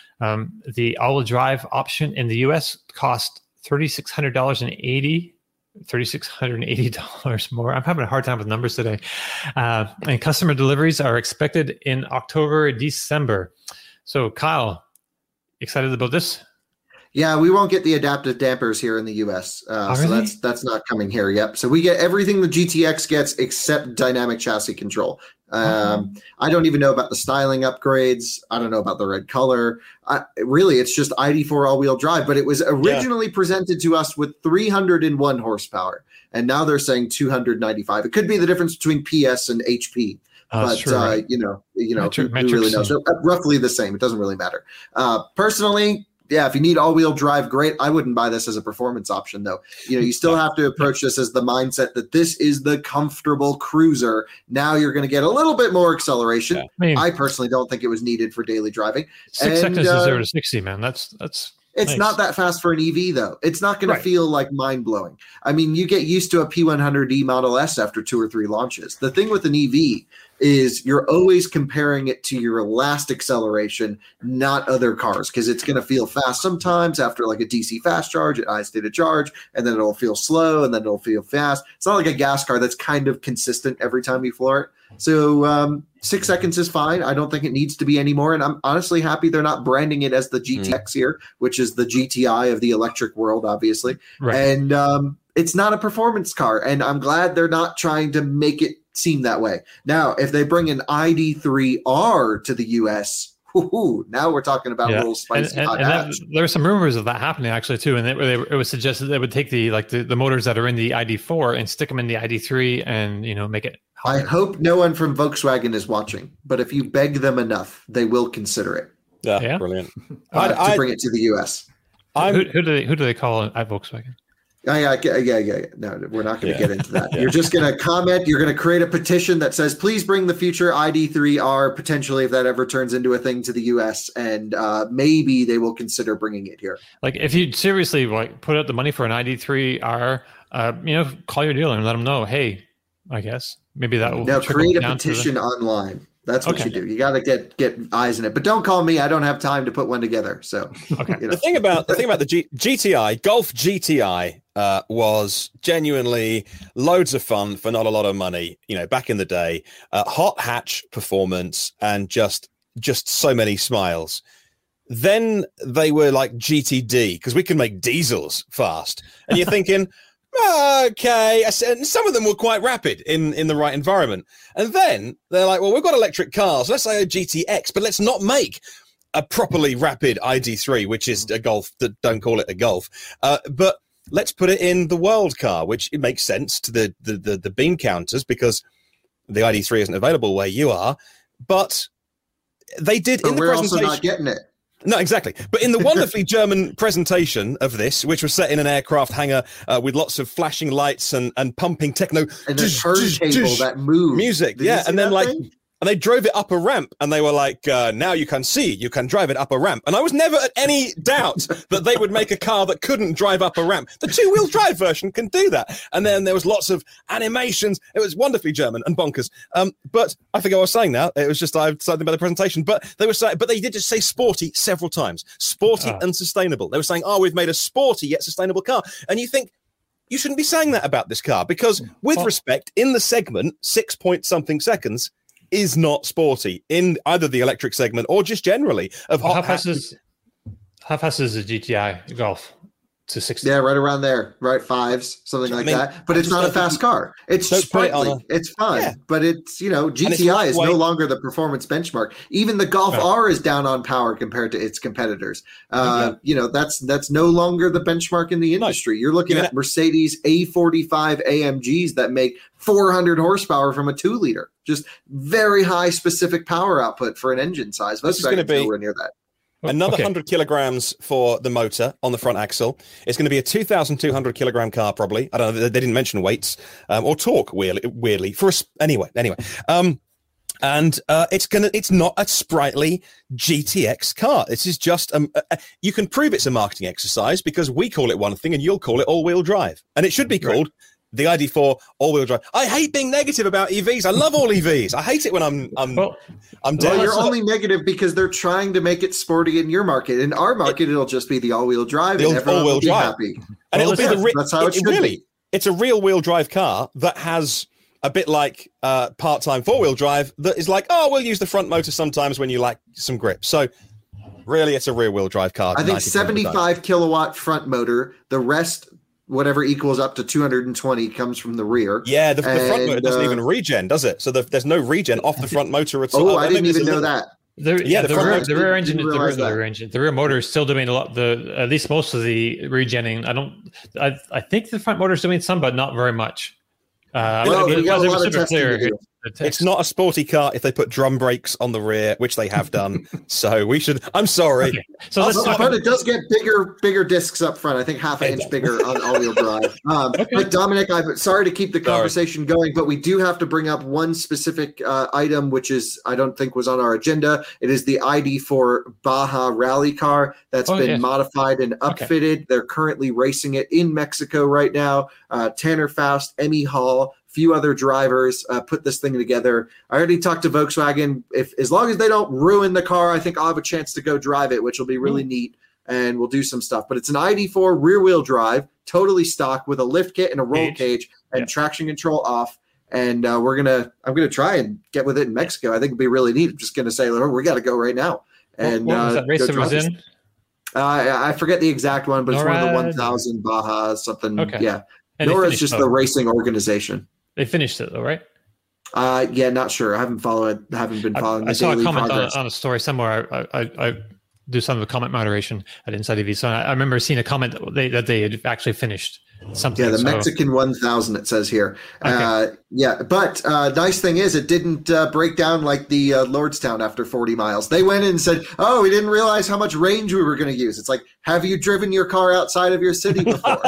Um, the all-wheel drive option in the U S cost three thousand six hundred eighty dollars, three thousand six hundred eighty dollars more. I'm having a hard time with numbers today. Uh, and customer deliveries are expected in October, December. So, Kyle, excited about this? Yeah, we won't get the adaptive dampers here in the U S, uh, oh, so really? that's that's not coming here. Yep. So we get everything the G T X gets except dynamic chassis control. Um, okay. I don't even know about the styling upgrades. I don't know about the red color. I, really, it's just I D four all-wheel drive. But it was originally yeah. presented to us with three hundred one horsepower, and now they're saying two hundred ninety-five. It could be the difference between P S and H P. Oh, but true, uh, right? you know, you know, Metri- who, who really knows? So, uh, roughly the same. It doesn't really matter. Uh, personally. Yeah, if you need all-wheel drive, great. I wouldn't buy this as a performance option, though. You know, you still have to approach this as the mindset that this is the comfortable cruiser. Now you're going to get a little bit more acceleration. Yeah. I, mean, I personally don't think it was needed for daily driving. Six and, seconds uh, to zero to sixty, man. That's that's. It's nice. Not that fast for an E V, though. It's not going right. to feel like mind-blowing. I mean, you get used to a P one hundred D Model S after two or three launches. The thing with an E V is you're always comparing it to your last acceleration, not other cars, because it's going to feel fast sometimes after like a D C fast charge, at high state of charge, and then it'll feel slow, and then it'll feel fast. It's not like a gas car that's kind of consistent every time you floor it. So um, six seconds is fine. I don't think it needs to be anymore. And I'm honestly happy they're not branding it as the G T X mm. here, which is the G T I of the electric world, obviously. Right. And um, it's not a performance car. And I'm glad they're not trying to make it seem that way. Now, if they bring an I D three R to the U S, whoo-hoo, now we're talking about yeah. a little spicy and, hot and, and that, there are some rumors of that happening actually too, and it, it was suggested they would take the like the, the motors that are in the I D four and stick them in the I D three, and you know make it hotter. I hope no one from Volkswagen is watching, but if you beg them enough, they will consider it. Yeah, yeah. Brilliant. Uh, to I, bring it to the U S. Who, who do they who do they call at Volkswagen? Yeah, yeah, yeah, yeah. No, we're not going to yeah. get into that. yeah. You're just going to comment. You're going to create a petition that says, please bring the future I D three R, potentially, if that ever turns into a thing, to the U S. And uh, maybe they will consider bringing it here. Like, if you seriously like put out the money for an I D three R, uh, you know, call your dealer and let them know, hey, I guess maybe that will now create a petition the... online. That's what okay. you do. You got to get get eyes in it. But don't call me. I don't have time to put one together. So okay. you know. the thing about the thing about the G- GTI Golf G T I uh, was genuinely loads of fun for not a lot of money. You know, back in the day, uh, hot hatch performance and just just so many smiles. Then they were like G T D because we can make diesels fast, and you're thinking. Okay, and some of them were quite rapid in, in the right environment. And then they're like, well, we've got electric cars. Let's say a G T X, but let's not make a properly rapid I D three, which is a Golf. That don't call it a Golf. Uh, but let's put it in the world car, which it makes sense to the, the, the, the beam counters because the I D three isn't available where you are. But they did but in the we're presentation. Also not getting it. No, exactly. But in the wonderfully German presentation of this, which was set in an aircraft hangar uh, with lots of flashing lights and, and pumping techno and a turntable that moved music, Did yeah, and then like thing? and they drove it up a ramp, and they were like, uh, "Now you can see, you can drive it up a ramp." And I was never at any doubt that they would make a car that couldn't drive up a ramp. The two-wheel drive version can do that. And then there was lots of animations. It was wonderfully German and bonkers. Um, but I forget what I was saying now. It was just I something about the presentation. But they were saying, but they did just say sporty several times, sporty oh. and sustainable. They were saying, "Oh, we've made a sporty yet sustainable car," and you think. you shouldn't be saying that about this car because, with well, respect, in the segment, six point something seconds is not sporty in either the electric segment or just generally. Of well, hot, how fast is how fast is the G T I Golf? To sixty. Yeah, right around there, right fives, something like I mean, that. But I it's not a fast car. It's sprightly. It it's fun, yeah. But it's you know G T I is no longer the performance benchmark. Even the Golf right. R is down on power compared to its competitors. Uh, yeah. You know that's that's no longer the benchmark in the industry. No. You're looking yeah. at Mercedes A forty-five A M Gs that make four hundred horsepower from a two liter. Just very high specific power output for an engine size. This is going to be nowhere near that. Another okay. one hundred kilograms for the motor on the front axle. It's going to be a two thousand two hundred kilogram car, probably. I don't know. They didn't mention weights um, or torque, weirdly. weirdly for us, anyway, anyway. Um, and uh, it's gonna. It's not a sprightly G T X car. This is just. Um, uh, you can prove it's a marketing exercise because we call it one thing and you'll call it all-wheel drive, and it should be called. Right. The I D four all-wheel drive. I hate being negative about E Vs. I love all E Vs. I hate it when I'm I'm well, I'm well, down. You're only negative because they're trying to make it sporty in your market. In our market, it, it'll just be the all-wheel drive, and everyone will be drive. happy. And well, it'll be the re- that's how it, it should really. Be. It's a real-wheel drive car that has a bit like uh, part-time four-wheel drive. That is like, oh, we'll use the front motor sometimes when you like some grip. So. Really, it's a rear-wheel drive car. I think seventy-five kilowatt front motor. The rest. Whatever equals up to two hundred twenty comes from the rear. Yeah, the, the and, front motor doesn't uh, even regen, does it? So the, there's no regen off the front motor at all. Oh, I didn't even know that. The, yeah, yeah, the, the, rear, front, the rear engine, the rear, the rear that. engine, the rear motor is still doing a lot. The at least most of the regenning. I don't. I, I think the front motor is doing some, but not very much. Uh, well, it, we got a lot of testing to do. It's not a sporty car if they put drum brakes on the rear, which they have done. So we should. I'm sorry. Okay. So let's also, talk but about, it does get bigger, bigger discs up front. I think half an inch bigger on all-wheel drive. Um, okay. But Dominic, I'm sorry to keep the conversation sorry. going, but we do have to bring up one specific uh, item, which is I don't think was on our agenda. It is the I D four Baja rally car that's oh, been yeah. modified and upfitted. Okay. They're currently racing it in Mexico right now. Uh, Tanner Faust, Emmy Hall. Few other drivers uh, put this thing together. I already talked to Volkswagen. If as long as they don't ruin the car, I think I'll have a chance to go drive it, which will be really mm. neat. And we'll do some stuff. But it's an I D four rear-wheel drive, totally stock with a lift kit and a roll cage, cage and yeah. traction control off. And uh, we're gonna, I'm gonna try and get with it in Mexico. I think it'd be really neat. I'm just gonna say, oh, we got to go right now. And what, what was uh, that race that was in? Uh, I forget the exact one, but it's NORAD. One of the one thousand Baja something. Okay. Yeah, NORAD is just the racing organization. They finished it though, right? Uh, yeah, not sure. I haven't followed. I haven't been following. I, the I saw daily a comment on, progress. on a story somewhere. I, I, I do some of the comment moderation at Inside E V, so I, I remember seeing a comment that they that they had actually finished something. Yeah, the so. Mexican one thousand. It says here. Okay. Uh, yeah, but uh, nice thing is, it didn't uh, break down like the uh, Lordstown after forty miles. They went in and said, "Oh, we didn't realize how much range we were going to use." It's like, have you driven your car outside of your city before?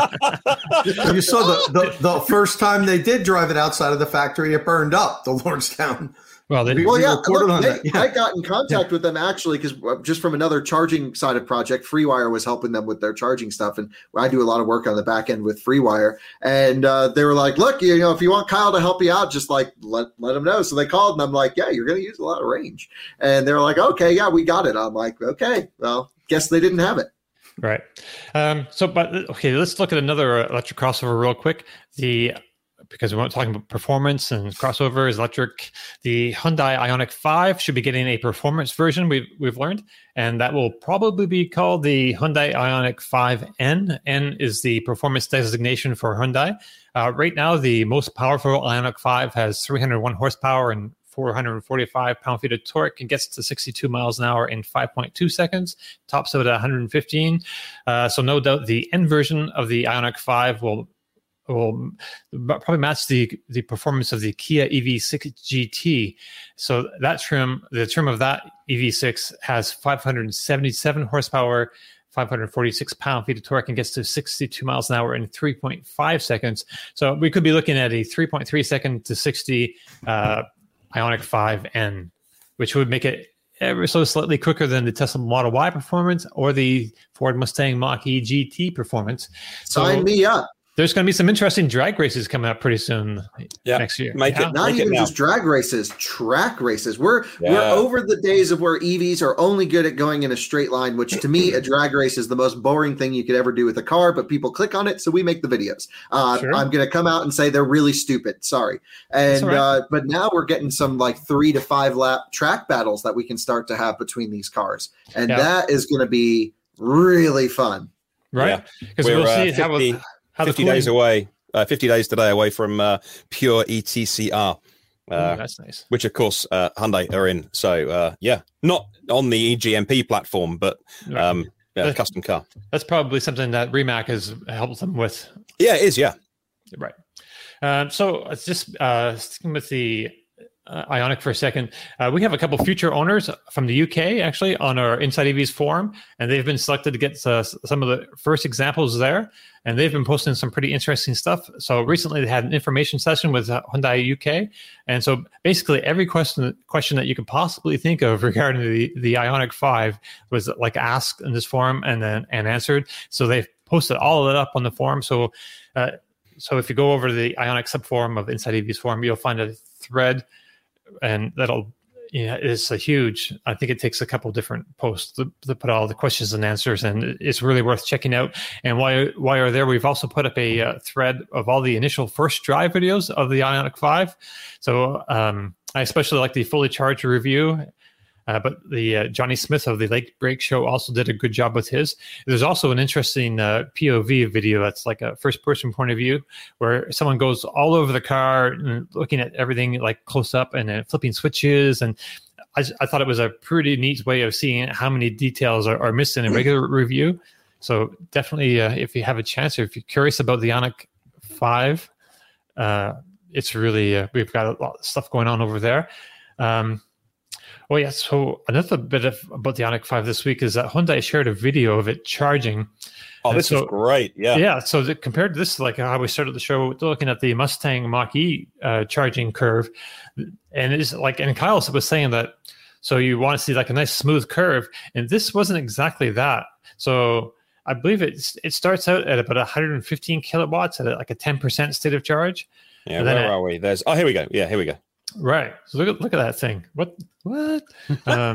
You saw the, the the first time they did drive it outside of the factory, it burned up. The Lordstown. Well, they, well, we yeah, reported look, on they, that. Yeah. I got in contact yeah. with them actually because just from another charging side of project, FreeWire was helping them with their charging stuff, and I do a lot of work on the back end with FreeWire. And uh, they were like, "Look, you know, if you want Kyle to help you out, just like let let them know." So they called, and I'm like, "Yeah, you're going to use a lot of range." And they're like, "Okay, yeah, we got it." I'm like, "Okay, well, guess they didn't have it." Right. Um, so, but okay, let's look at another electric crossover real quick. The because we're talking about performance and crossovers, electric. The Hyundai Ioniq five should be getting a performance version, we've, we've learned, and that will probably be called the Hyundai Ioniq five N. N is the performance designation for Hyundai. Uh, right now, the most powerful Ioniq five has three hundred one horsepower and four hundred forty-five pound-feet of torque and gets to sixty-two miles an hour in five point two seconds, tops out at one hundred fifteen. Uh, so no doubt the N version of the Ioniq five will will probably match the the performance of the Kia E V six G T. So that trim, the trim of that E V six has five hundred seventy-seven horsepower, five hundred forty-six pound-feet of torque, and gets to sixty-two miles an hour in three point five seconds. So we could be looking at a three point three second to sixty uh, Ioniq five N, which would make it ever so slightly quicker than the Tesla Model Y performance or the Ford Mustang Mach-E G T performance. So, sign me up. There's going to be some interesting drag races coming up pretty soon yeah. next year. Make yeah. it, Not make even it just drag races, track races. We're yeah. we're over the days of where E Vs are only good at going in a straight line, which to me, a drag race is the most boring thing you could ever do with a car, but people click on it, so we make the videos. Uh, sure. I'm going to come out and say they're really stupid. Sorry. And right. uh, but now we're getting some like three to five lap track battles that we can start to have between these cars. And yeah. that is going to be really fun. Right. Because yeah. we'll uh, see fifty, how, how fifty the days away. Uh, fifty days today away from uh, pure E T C R, uh, oh, that's nice. Which of course uh, Hyundai are in. So uh, yeah, not on the E G M P platform, but um, yeah, that, custom car. That's probably something that Rimac has helped them with. Yeah, it is. Yeah, right. Um, so it's just uh, sticking with the uh, Ioniq for a second. Uh, we have a couple future owners from the U K actually on our Inside E Vs forum, and they've been selected to get uh, some of the first examples there. And they've been posting some pretty interesting stuff. So recently they had an information session with uh, Hyundai U K. And so basically every question question that you could possibly think of regarding the, the Ioniq five was like asked in this forum and then and answered. So they've posted all of it up on the forum. So uh, so if you go over to the Ioniq subforum of Inside E Vs forum, you'll find a thread and that'll Yeah, it's a huge. I think it takes a couple different posts to, to put all the questions and answers, and it's really worth checking out. And while while you're there, we've also put up a uh, thread of all the initial first drive videos of the Ioniq five. So um, I especially like the fully charged review. Uh, but the uh, Johnny Smith of the Lake Break Show also did a good job with his. There's also an interesting uh, P O V video that's like a first-person point of view where someone goes all over the car and looking at everything like close up and then flipping switches. And I, I thought it was a pretty neat way of seeing how many details are, are missed in a regular review. So definitely, uh, if you have a chance or if you're curious about the Ioniq five, uh, it's really uh, we've got a lot of stuff going on over there. Um, Oh, yeah. So another bit of about the Ioniq five this week is that Hyundai shared a video of it charging. Oh, this so, is great. Yeah. Yeah. So the, compared to this, like how we started the show, looking at the Mustang Mach-E uh, charging curve. And it's like, and Kyle was saying that, so you want to see like a nice smooth curve. And this wasn't exactly that. So I believe it, it starts out at about one hundred fifteen kilowatts at like a ten percent state of charge. Yeah. Where it, are we? There's, oh, here we go. Yeah, here we go. Right. So look at look at that thing. What what? Um,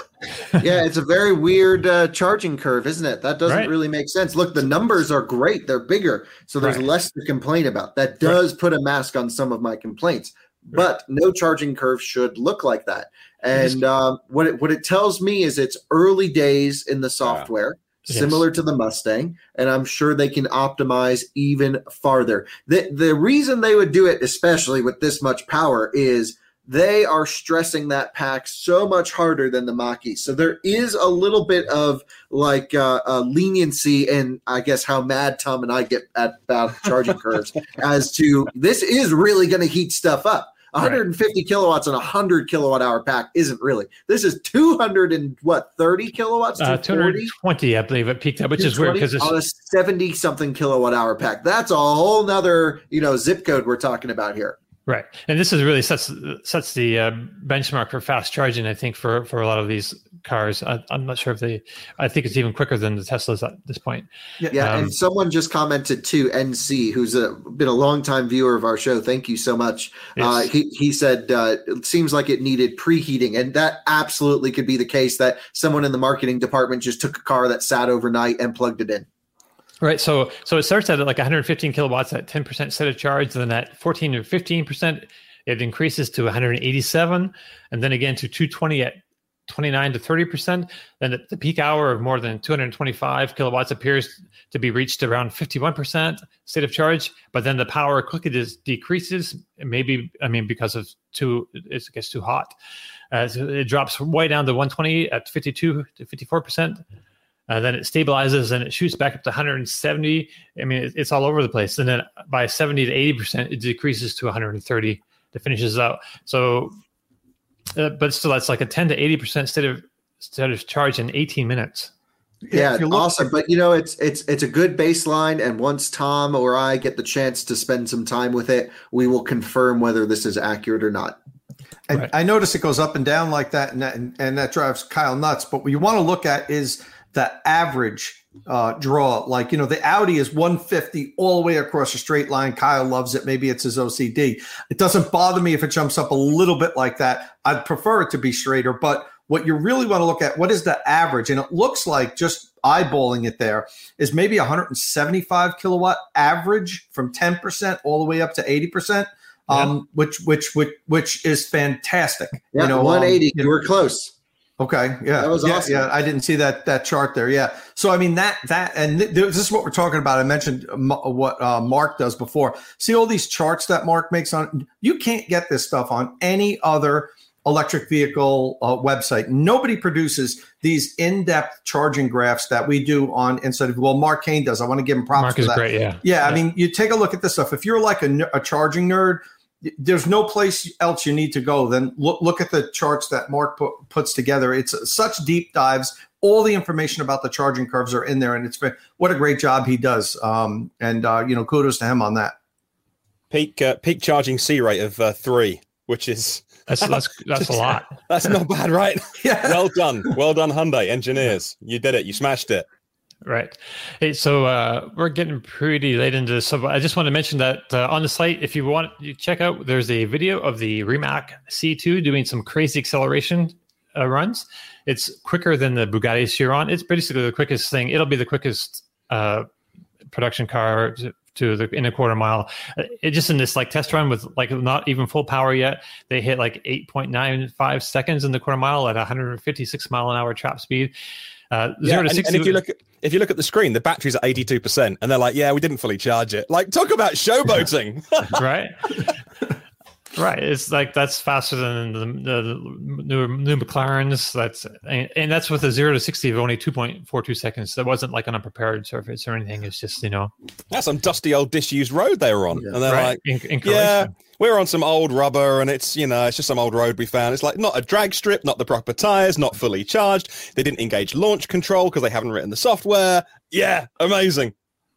yeah, it's a very weird uh, charging curve, isn't it? That doesn't right. really make sense. Look, the numbers are great. They're bigger, so there's right. less to complain about. That does right. put a mask on some of my complaints. Right. But no charging curve should look like that. And um, what it what it tells me is it's early days in the software. Yeah. Similar yes. to the Mustang, and I'm sure they can optimize even farther. The, the reason they would do it, especially with this much power, is they are stressing that pack so much harder than the Mach-E. So there is a little bit of like uh, uh, leniency in, I guess, how mad Tom and I get at about charging curves as to this is really going to heat stuff up. one hundred fifty right. kilowatts on a one hundred kilowatt hour pack isn't really. This is two hundred and what, thirty kilowatts? Uh, two hundred twenty, I believe it peaked up, which is weird because it's on a seventy something kilowatt hour pack. That's a whole nother, you know, zip code we're talking about here. Right. And this is really sets sets the uh, benchmark for fast charging, I think, for, for a lot of these cars. I, I'm not sure if they, I think it's even quicker than the Teslas at this point. Yeah. yeah um, and someone just commented too, N C, who's a, been a longtime viewer of our show. Thank you so much. Uh, he, he said, uh, it seems like it needed preheating. And that absolutely could be the case that someone in the marketing department just took a car that sat overnight and plugged it in. Right. So so it starts at like one hundred fifteen kilowatts at ten percent state of charge. Then at fourteen or fifteen percent, it increases to one hundred eighty-seven. And then again to two hundred twenty at twenty-nine to thirty percent. Then at the peak hour of more than two hundred twenty-five kilowatts appears to be reached around fifty-one percent state of charge. But then the power quickly just decreases. Maybe, I mean, because of too, it gets too hot. Uh, so it drops way down to one hundred twenty at fifty-two to fifty-four percent. Uh, then it stabilizes and it shoots back up to one hundred seventy. I mean, it, it's all over the place. And then by seventy to eighty percent, it decreases to one hundred thirty to finishes out. So, uh, but still, that's like a ten to eighty percent state of, state of charge in eighteen minutes. Yeah, look- awesome. But, you know, it's it's it's a good baseline. And once Tom or I get the chance to spend some time with it, we will confirm whether this is accurate or not. And right. I notice it goes up and down like that, and that, and, and that drives Kyle nuts. But what you want to look at is the average uh, draw. Like, you know, the Audi is one fifty all the way across a straight line. Kyle loves it. Maybe it's his O C D. It doesn't bother me if it jumps up a little bit like that. I'd prefer it to be straighter. But what you really want to look at, what is the average? And it looks like, just eyeballing it there, is maybe one hundred seventy-five kilowatt average from ten percent all the way up to eighty percent. Um, yeah. which, which, which, which is fantastic. Yeah, you know, one eighty. Um, you, you were close. Okay. Yeah. That was yeah, awesome. Yeah. I didn't see that, that chart there. Yeah. So, I mean, that, that, and th- this is what we're talking about. I mentioned m- what uh, Mark does before. See all these charts that Mark makes on, you can't get this stuff on any other electric vehicle uh, website. Nobody produces these in-depth charging graphs that we do on Inside of, well, Mark Kane does. I want to give him props Mark for is that. Great, yeah. yeah. Yeah. I mean, you take a look at this stuff. If you're like a, a charging nerd, there's no place else you need to go. Then look, look at the charts that Mark put, puts together. It's such deep dives. All the information about the charging curves are in there, and it's been, what a great job he does. Um, and uh, you know, kudos to him on that. Peak uh, peak charging C rate of uh, three, which is that's that's that's a lot. That's not bad, right? Yeah. Well done, well done, Hyundai engineers. You did it. You smashed it. Right. Hey, so uh, we're getting pretty late into this. So I just want to mention that uh, on the site, if you want to check out, there's a video of the Rimac C two doing some crazy acceleration uh, runs. It's quicker than the Bugatti Chiron. It's basically the quickest thing. It'll be the quickest uh, production car to, to the in a quarter mile. It just in this like test run with like not even full power yet, they hit like eight point nine five seconds in the quarter mile at one hundred fifty-six mile an hour top speed. Uh, yeah, zero to and, sixty. And if you look at if you look at the screen, the battery's at eighty-two percent, and they're like, "Yeah, we didn't fully charge it." Like, talk about showboating, right? Right. It's like that's faster than the, the new, new McLarens. That's and, and that's with a zero to sixty of only two point four two seconds. That wasn't like an unprepared surface or anything. It's just, you know, that's some dusty old disused road they were on, yeah. and they're right. like, in, in "Yeah, we're on some old rubber, and it's you know, it's just some old road we found. It's like not a drag strip, not the proper tires, not fully charged. They didn't engage launch control because they haven't written the software. Yeah, amazing."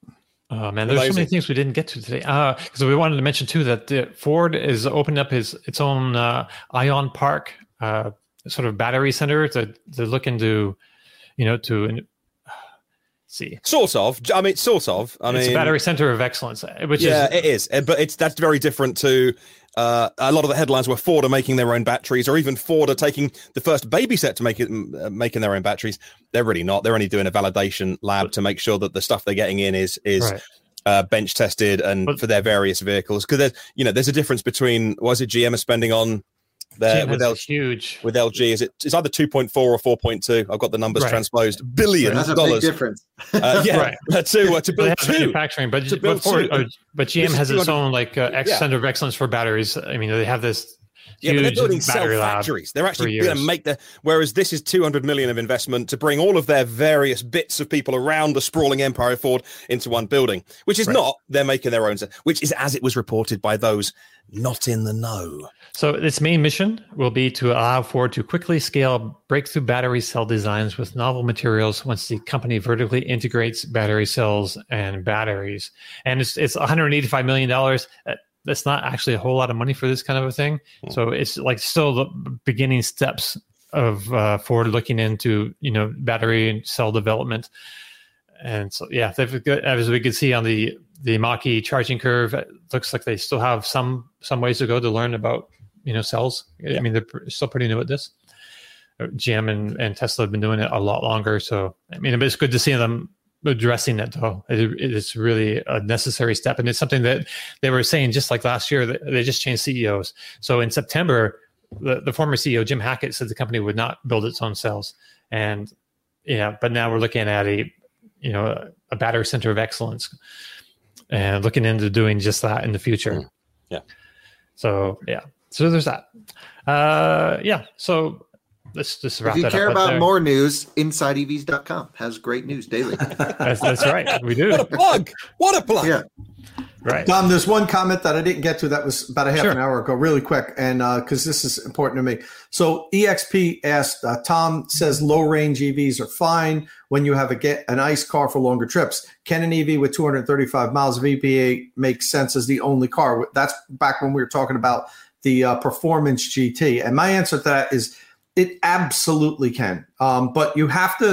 Oh man, there's Amazing. so many things we didn't get to today. Because uh, we wanted to mention too that uh, Ford is opening up his its own uh, Ion Park uh, sort of battery center to to look into, you know, to uh, see. Sort of. I mean, sort of. I it's mean, a battery center of excellence, which yeah, is it is. But it's that's very different to. Uh, a lot of the headlines were Ford are making their own batteries, or even Ford are taking the first baby step to make it, uh, making their own batteries. They're really not. They're only doing a validation lab to make sure that the stuff they're getting in is is right. uh, bench tested and but, for their various vehicles. Because there's you know there's a difference between was it G M is spending on their with L G huge with L G is it it's either two point four or four point two. I've got the numbers right. transposed billions That's a dollars. big difference. uh, yeah, right. uh, to uh, to build two manufacturing, but to build but, Ford, two. Uh, but G M has its own like uh, X yeah. center of excellence for batteries. I mean, they have this. Yeah, but they're building cell factories. They're actually going to make the. Whereas this is two hundred million of investment to bring all of their various bits of people around the sprawling empire of Ford into one building, which is right. not. They're making their own, which is as it was reported by those not in the know. So its main mission will be to allow Ford to quickly scale breakthrough battery cell designs with novel materials once the company vertically integrates battery cells and batteries. And it's it's one hundred eighty-five million dollars. That's not actually a whole lot of money for this kind of a thing. So it's like still the beginning steps of uh, Ford looking into, you know, battery and cell development. And so, yeah, they've got, as we can see on the, the Mach-E charging curve, it looks like they still have some, some ways to go to learn about, you know, cells. Yeah. I mean, they're still pretty new at this. G M and, and Tesla have been doing it a lot longer. So, I mean, it's good to see them addressing it though. It, it is really a necessary step, and it's something that they were saying just like last year that they just changed C E Os. So in September, the, the former C E O Jim Hackett said the company would not build its own cells, and yeah, but now we're looking at a you know a, a battery center of excellence and looking into doing just that in the future. Yeah. So yeah, so there's that. Uh, yeah. So. Let's just wrap if you that care up about there. more news, inside E Vs dot com has great news daily. that's, that's right. We do. What a plug. What a plug. Yeah. Right. Tom, there's one comment that I didn't get to that was about a half sure. an hour ago, really quick, and because uh, this is important to me. So E X P asked, uh, Tom says low range E Vs are fine when you have a get an ICE car for longer trips. Can an E V with two hundred thirty-five miles of E P A make sense as the only car? That's back when we were talking about the uh, Performance G T. And my answer to that is it absolutely can. Um, but you have to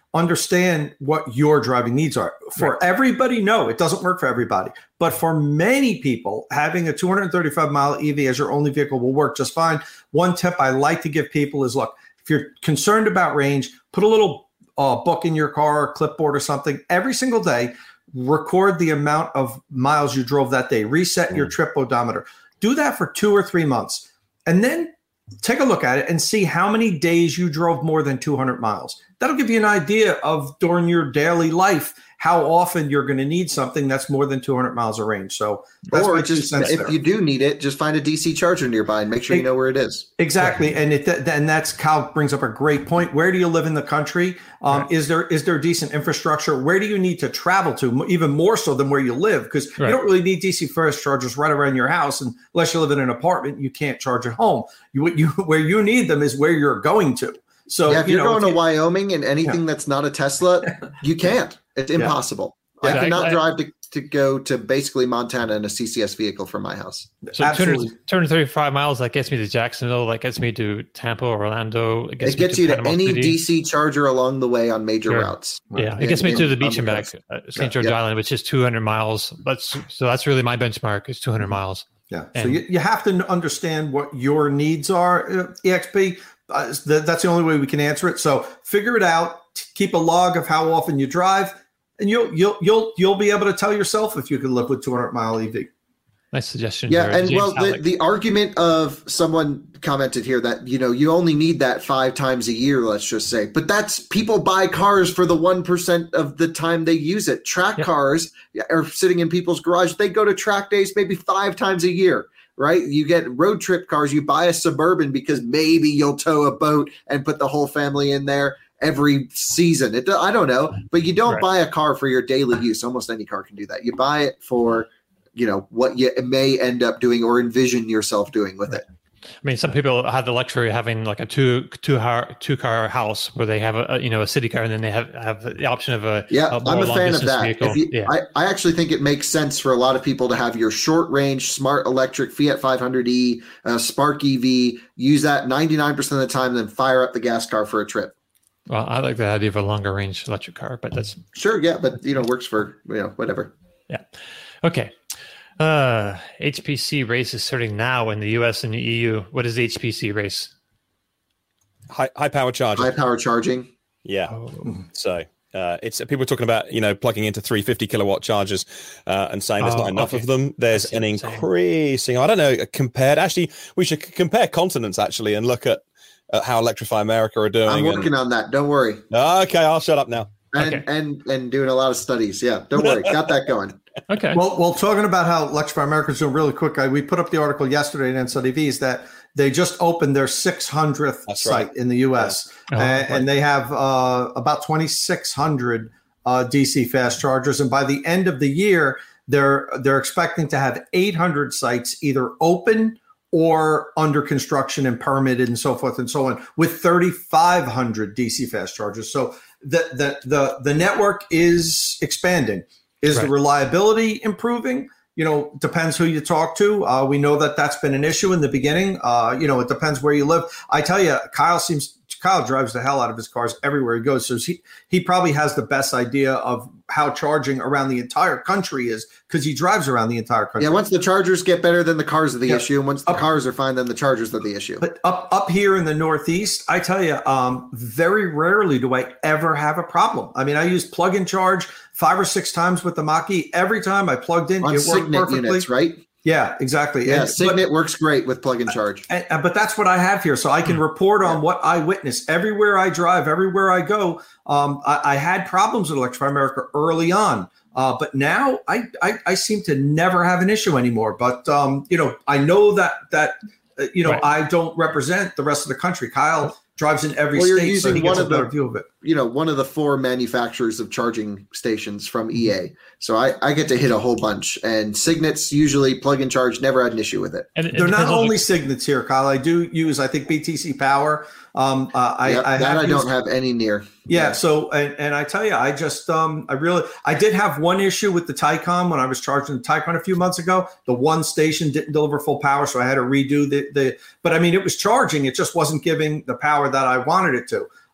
understand what your driving needs are. For right. everybody, no, it doesn't work for everybody. But for many people, having a two hundred thirty-five mile E V as your only vehicle will work just fine. One tip I like to give people is, look, if you're concerned about range, put a little uh, book in your car, or clipboard or something. Every single day, record the amount of miles you drove that day. Reset mm. your trip odometer. Do that for two or three months. And then take a look at it and see how many days you drove more than two hundred miles. That'll give you an idea of, during your daily life, how often you're going to need something that's more than two hundred miles of range. So that's or just if there. you do need it, just find a D C charger nearby and make sure you know where it is. Exactly. And it, and that's, Kyle brings up a great point. Where do you live in the country? Um, right. Is there is there decent infrastructure? Where do you need to travel to, even more so than where you live? Because right. you don't really need D C fast chargers right around your house. And unless you live in an apartment, you can't charge at home. You, you Where you need them is where you're going to. So yeah, if you you're know, going if to you, Wyoming and anything yeah. that's not a Tesla, you can't. It's impossible. Yeah. I yeah, cannot I, I, drive to, to go to basically Montana in a C C S vehicle from my house. So two hundred thirty-five miles, that gets me to Jacksonville, that gets me to Tampa, Orlando. It gets, it gets to you to Panama any City. D C charger along the way on major sure. routes. Yeah, it gets in, me to the beach and back, uh, Saint George yeah. Island, which is two hundred miles. That's, so that's really my benchmark, is two hundred miles. Yeah, and, so you, you have to understand what your needs are, uh, E X P. Uh, that's the only way we can answer it. So figure it out. Keep a log of how often you drive, and you'll you'll you'll you'll be able to tell yourself if you can live with two hundred mile E V. Nice suggestion. Yeah, there, and James well, the, the argument of someone commented here that, you know, you only need that five times a year, let's just say, but that's people buy cars for the one percent of the time they use it. Track yep. cars are sitting in people's garage. They go to track days maybe five times a year. Right? You get road trip cars. You buy a Suburban because maybe you'll tow a boat and put the whole family in there every season. It, I don't know, but you don't right. buy a car for your daily use. Almost any car can do that. You buy it for, you know, what you may end up doing or envision yourself doing with right. it. I mean, some people have the luxury of having like a two two car two car house where they have a, a you know a city car, and then they have, have the option of a yeah. A I'm a fan of that. Vehicle. If you, yeah. I, I actually think it makes sense for a lot of people to have your short range smart electric Fiat five hundred e, uh, Spark E V. Use that ninety-nine percent of the time, then fire up the gas car for a trip. Well, I like the idea of a longer range electric car, but that's sure, yeah, but you know, works for you know whatever. Yeah. Okay. Uh, H P C race is starting now in the U S and the E U. What is the H P C race? High, high power charging. High power charging. Yeah. Oh. So uh, it's people are talking about, you know, plugging into three hundred fifty kilowatt chargers uh, and saying there's oh, not enough okay. of them. There's an increasing, I don't know, compared. Actually, we should compare continents actually and look at, at how Electrify America are doing. I'm working and, on that. Don't worry. Okay, I'll shut up now. And okay. and and doing a lot of studies. Yeah, don't worry. Got that going. Okay. Well, well, talking about how Electrify America is doing really quick, I, we put up the article yesterday in Inside E Vs that they just opened their six hundredth That's site right. in the U S, yeah. oh, and, right. and they have uh, about twenty-six hundred uh, D C fast chargers. And by the end of the year, they're they're expecting to have eight hundred sites either open or under construction and permitted and so forth and so on, with thirty-five hundred D C fast chargers. So the the the, the network is expanding. Is right. the reliability improving? You know, depends who you talk to. Uh, we know that that's been an issue in the beginning. Uh, you know, it depends where you live. I tell you, Kyle seems Kyle drives the hell out of his cars everywhere he goes. So he he probably has the best idea of how charging around the entire country is, because he drives around the entire country. Yeah, once the chargers get better, then the cars are the yeah. issue. And once the up, cars are fine, then the chargers are the issue. But up up here in the Northeast, I tell you, um, very rarely do I ever have a problem. I mean, I use plug and charge five or six times with the Mach-E. Every time I plugged in, on it worked Signet perfectly. Units, right? Yeah, exactly. Yeah, and, Signet but, works great with plug and charge. And, and, but that's what I have here. So I can report on what I witness everywhere I drive, everywhere I go. Um, I, I had problems with Electrify America early on, uh, but now I, I, I seem to never have an issue anymore. But, um, you know, I know that, that uh, you know, right. I don't represent the rest of the country. Kyle drives in every well, you're state, using so he one gets of a better the, view of it. You know, one of the four manufacturers of charging stations from E A. So I, I get to hit a whole bunch. And Signet's usually plug and charge, never had an issue with it. And it They're not only the- Signets here, Kyle. I do use, I think, B T C Power. Um, uh, I, yep, I that I used, don't have any near. Yeah. yeah. So, and, and I tell you, I just, um, I really, I did have one issue with the Taycan when I was charging the Taycan a few months ago. The one station didn't deliver full power, so I had to redo the, the, but I mean, it was charging. It just wasn't giving the power that I wanted it to.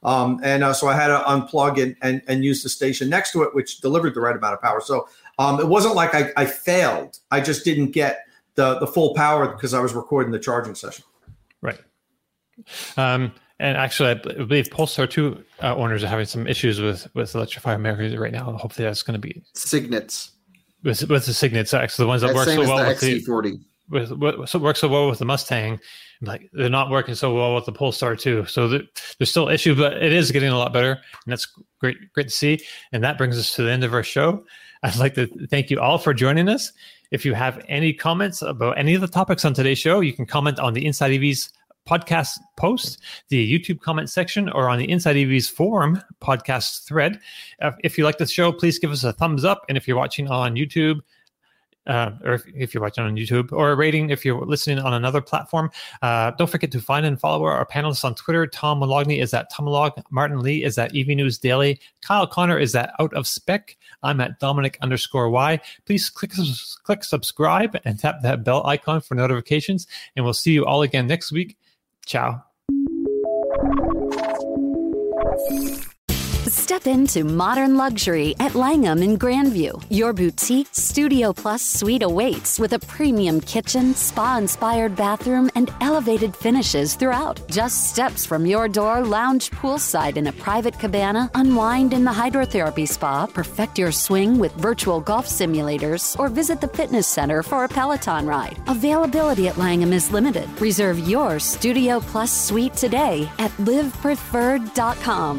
Um, and uh, so I had to unplug and, and and use the station next to it, which delivered the right amount of power. So um, it wasn't like I, I failed. I just didn't get the the full power because I was recording the charging session. Right. Um, and actually, I believe Polestar two uh, owners are having some issues with with Electrify America right now. Hopefully, that's going to be Signets. With, with the Signets, actually, the ones that That's work same so as well the with X C forty. the with what so works so well with the Mustang. Like they're not working so well with the Polestar two. So the, there's still issues, but it is getting a lot better, and that's great, great to see. And that brings us to the end of our show. I'd like to thank you all for joining us. If you have any comments about any of the topics on today's show, you can comment on the Inside E V's podcast post, the YouTube comment section, or on the Inside E V's forum podcast thread. Uh, if you like the show, please give us a thumbs up. And if you're watching on YouTube, uh, or if, if you're watching on YouTube, or a rating if you're listening on another platform, uh, don't forget to find and follow our panelists on Twitter. Tom Mologney is at Tomolog. Martin Lee is at E V News Daily. Kyle Connor is at Out of Spec. I'm at Dominic underscore Y. Please click, click subscribe and tap that bell icon for notifications. And we'll see you all again next week. Ciao. Step into modern luxury at Langham in Grandview. Your boutique Studio Plus suite awaits with a premium kitchen, spa-inspired bathroom, and elevated finishes throughout. Just steps from your door, lounge poolside in a private cabana, unwind in the hydrotherapy spa, perfect your swing with virtual golf simulators, or visit the fitness center for a Peloton ride. Availability at Langham is limited. Reserve your Studio Plus suite today at live preferred dot com.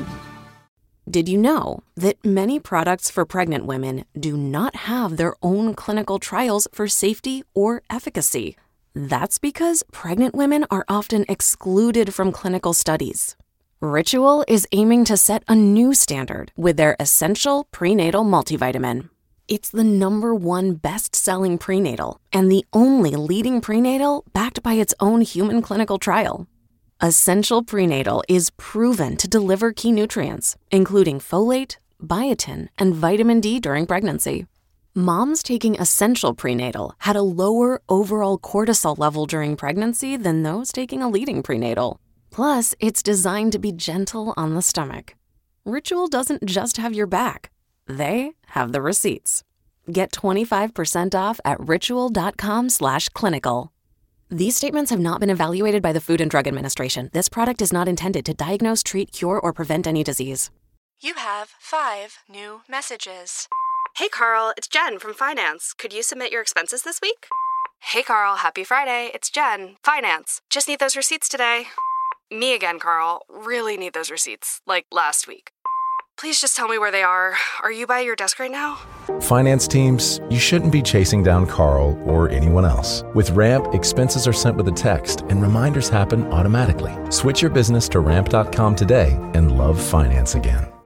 Did you know that many products for pregnant women do not have their own clinical trials for safety or efficacy? That's because pregnant women are often excluded from clinical studies. Ritual is aiming to set a new standard with their Essential Prenatal Multivitamin. It's the number one best-selling prenatal and the only leading prenatal backed by its own human clinical trial. Essential Prenatal is proven to deliver key nutrients, including folate, biotin, and vitamin D during pregnancy. Moms taking Essential Prenatal had a lower overall cortisol level during pregnancy than those taking a leading prenatal. Plus, it's designed to be gentle on the stomach. Ritual doesn't just have your back. They have the receipts. Get twenty-five percent off at ritual.com slash clinical. These statements have not been evaluated by the Food and Drug Administration. This product is not intended to diagnose, treat, cure, or prevent any disease. You have five new messages. Hey, Carl, it's Jen from Finance. Could you submit your expenses this week? Hey, Carl, happy Friday. It's Jen, Finance. Just need those receipts today. Me again, Carl. Really need those receipts, like last week. Please just tell me where they are. Are you by your desk right now? Finance teams, you shouldn't be chasing down Carl or anyone else. With Ramp, expenses are sent with a text and reminders happen automatically. Switch your business to ramp dot com today and love finance again.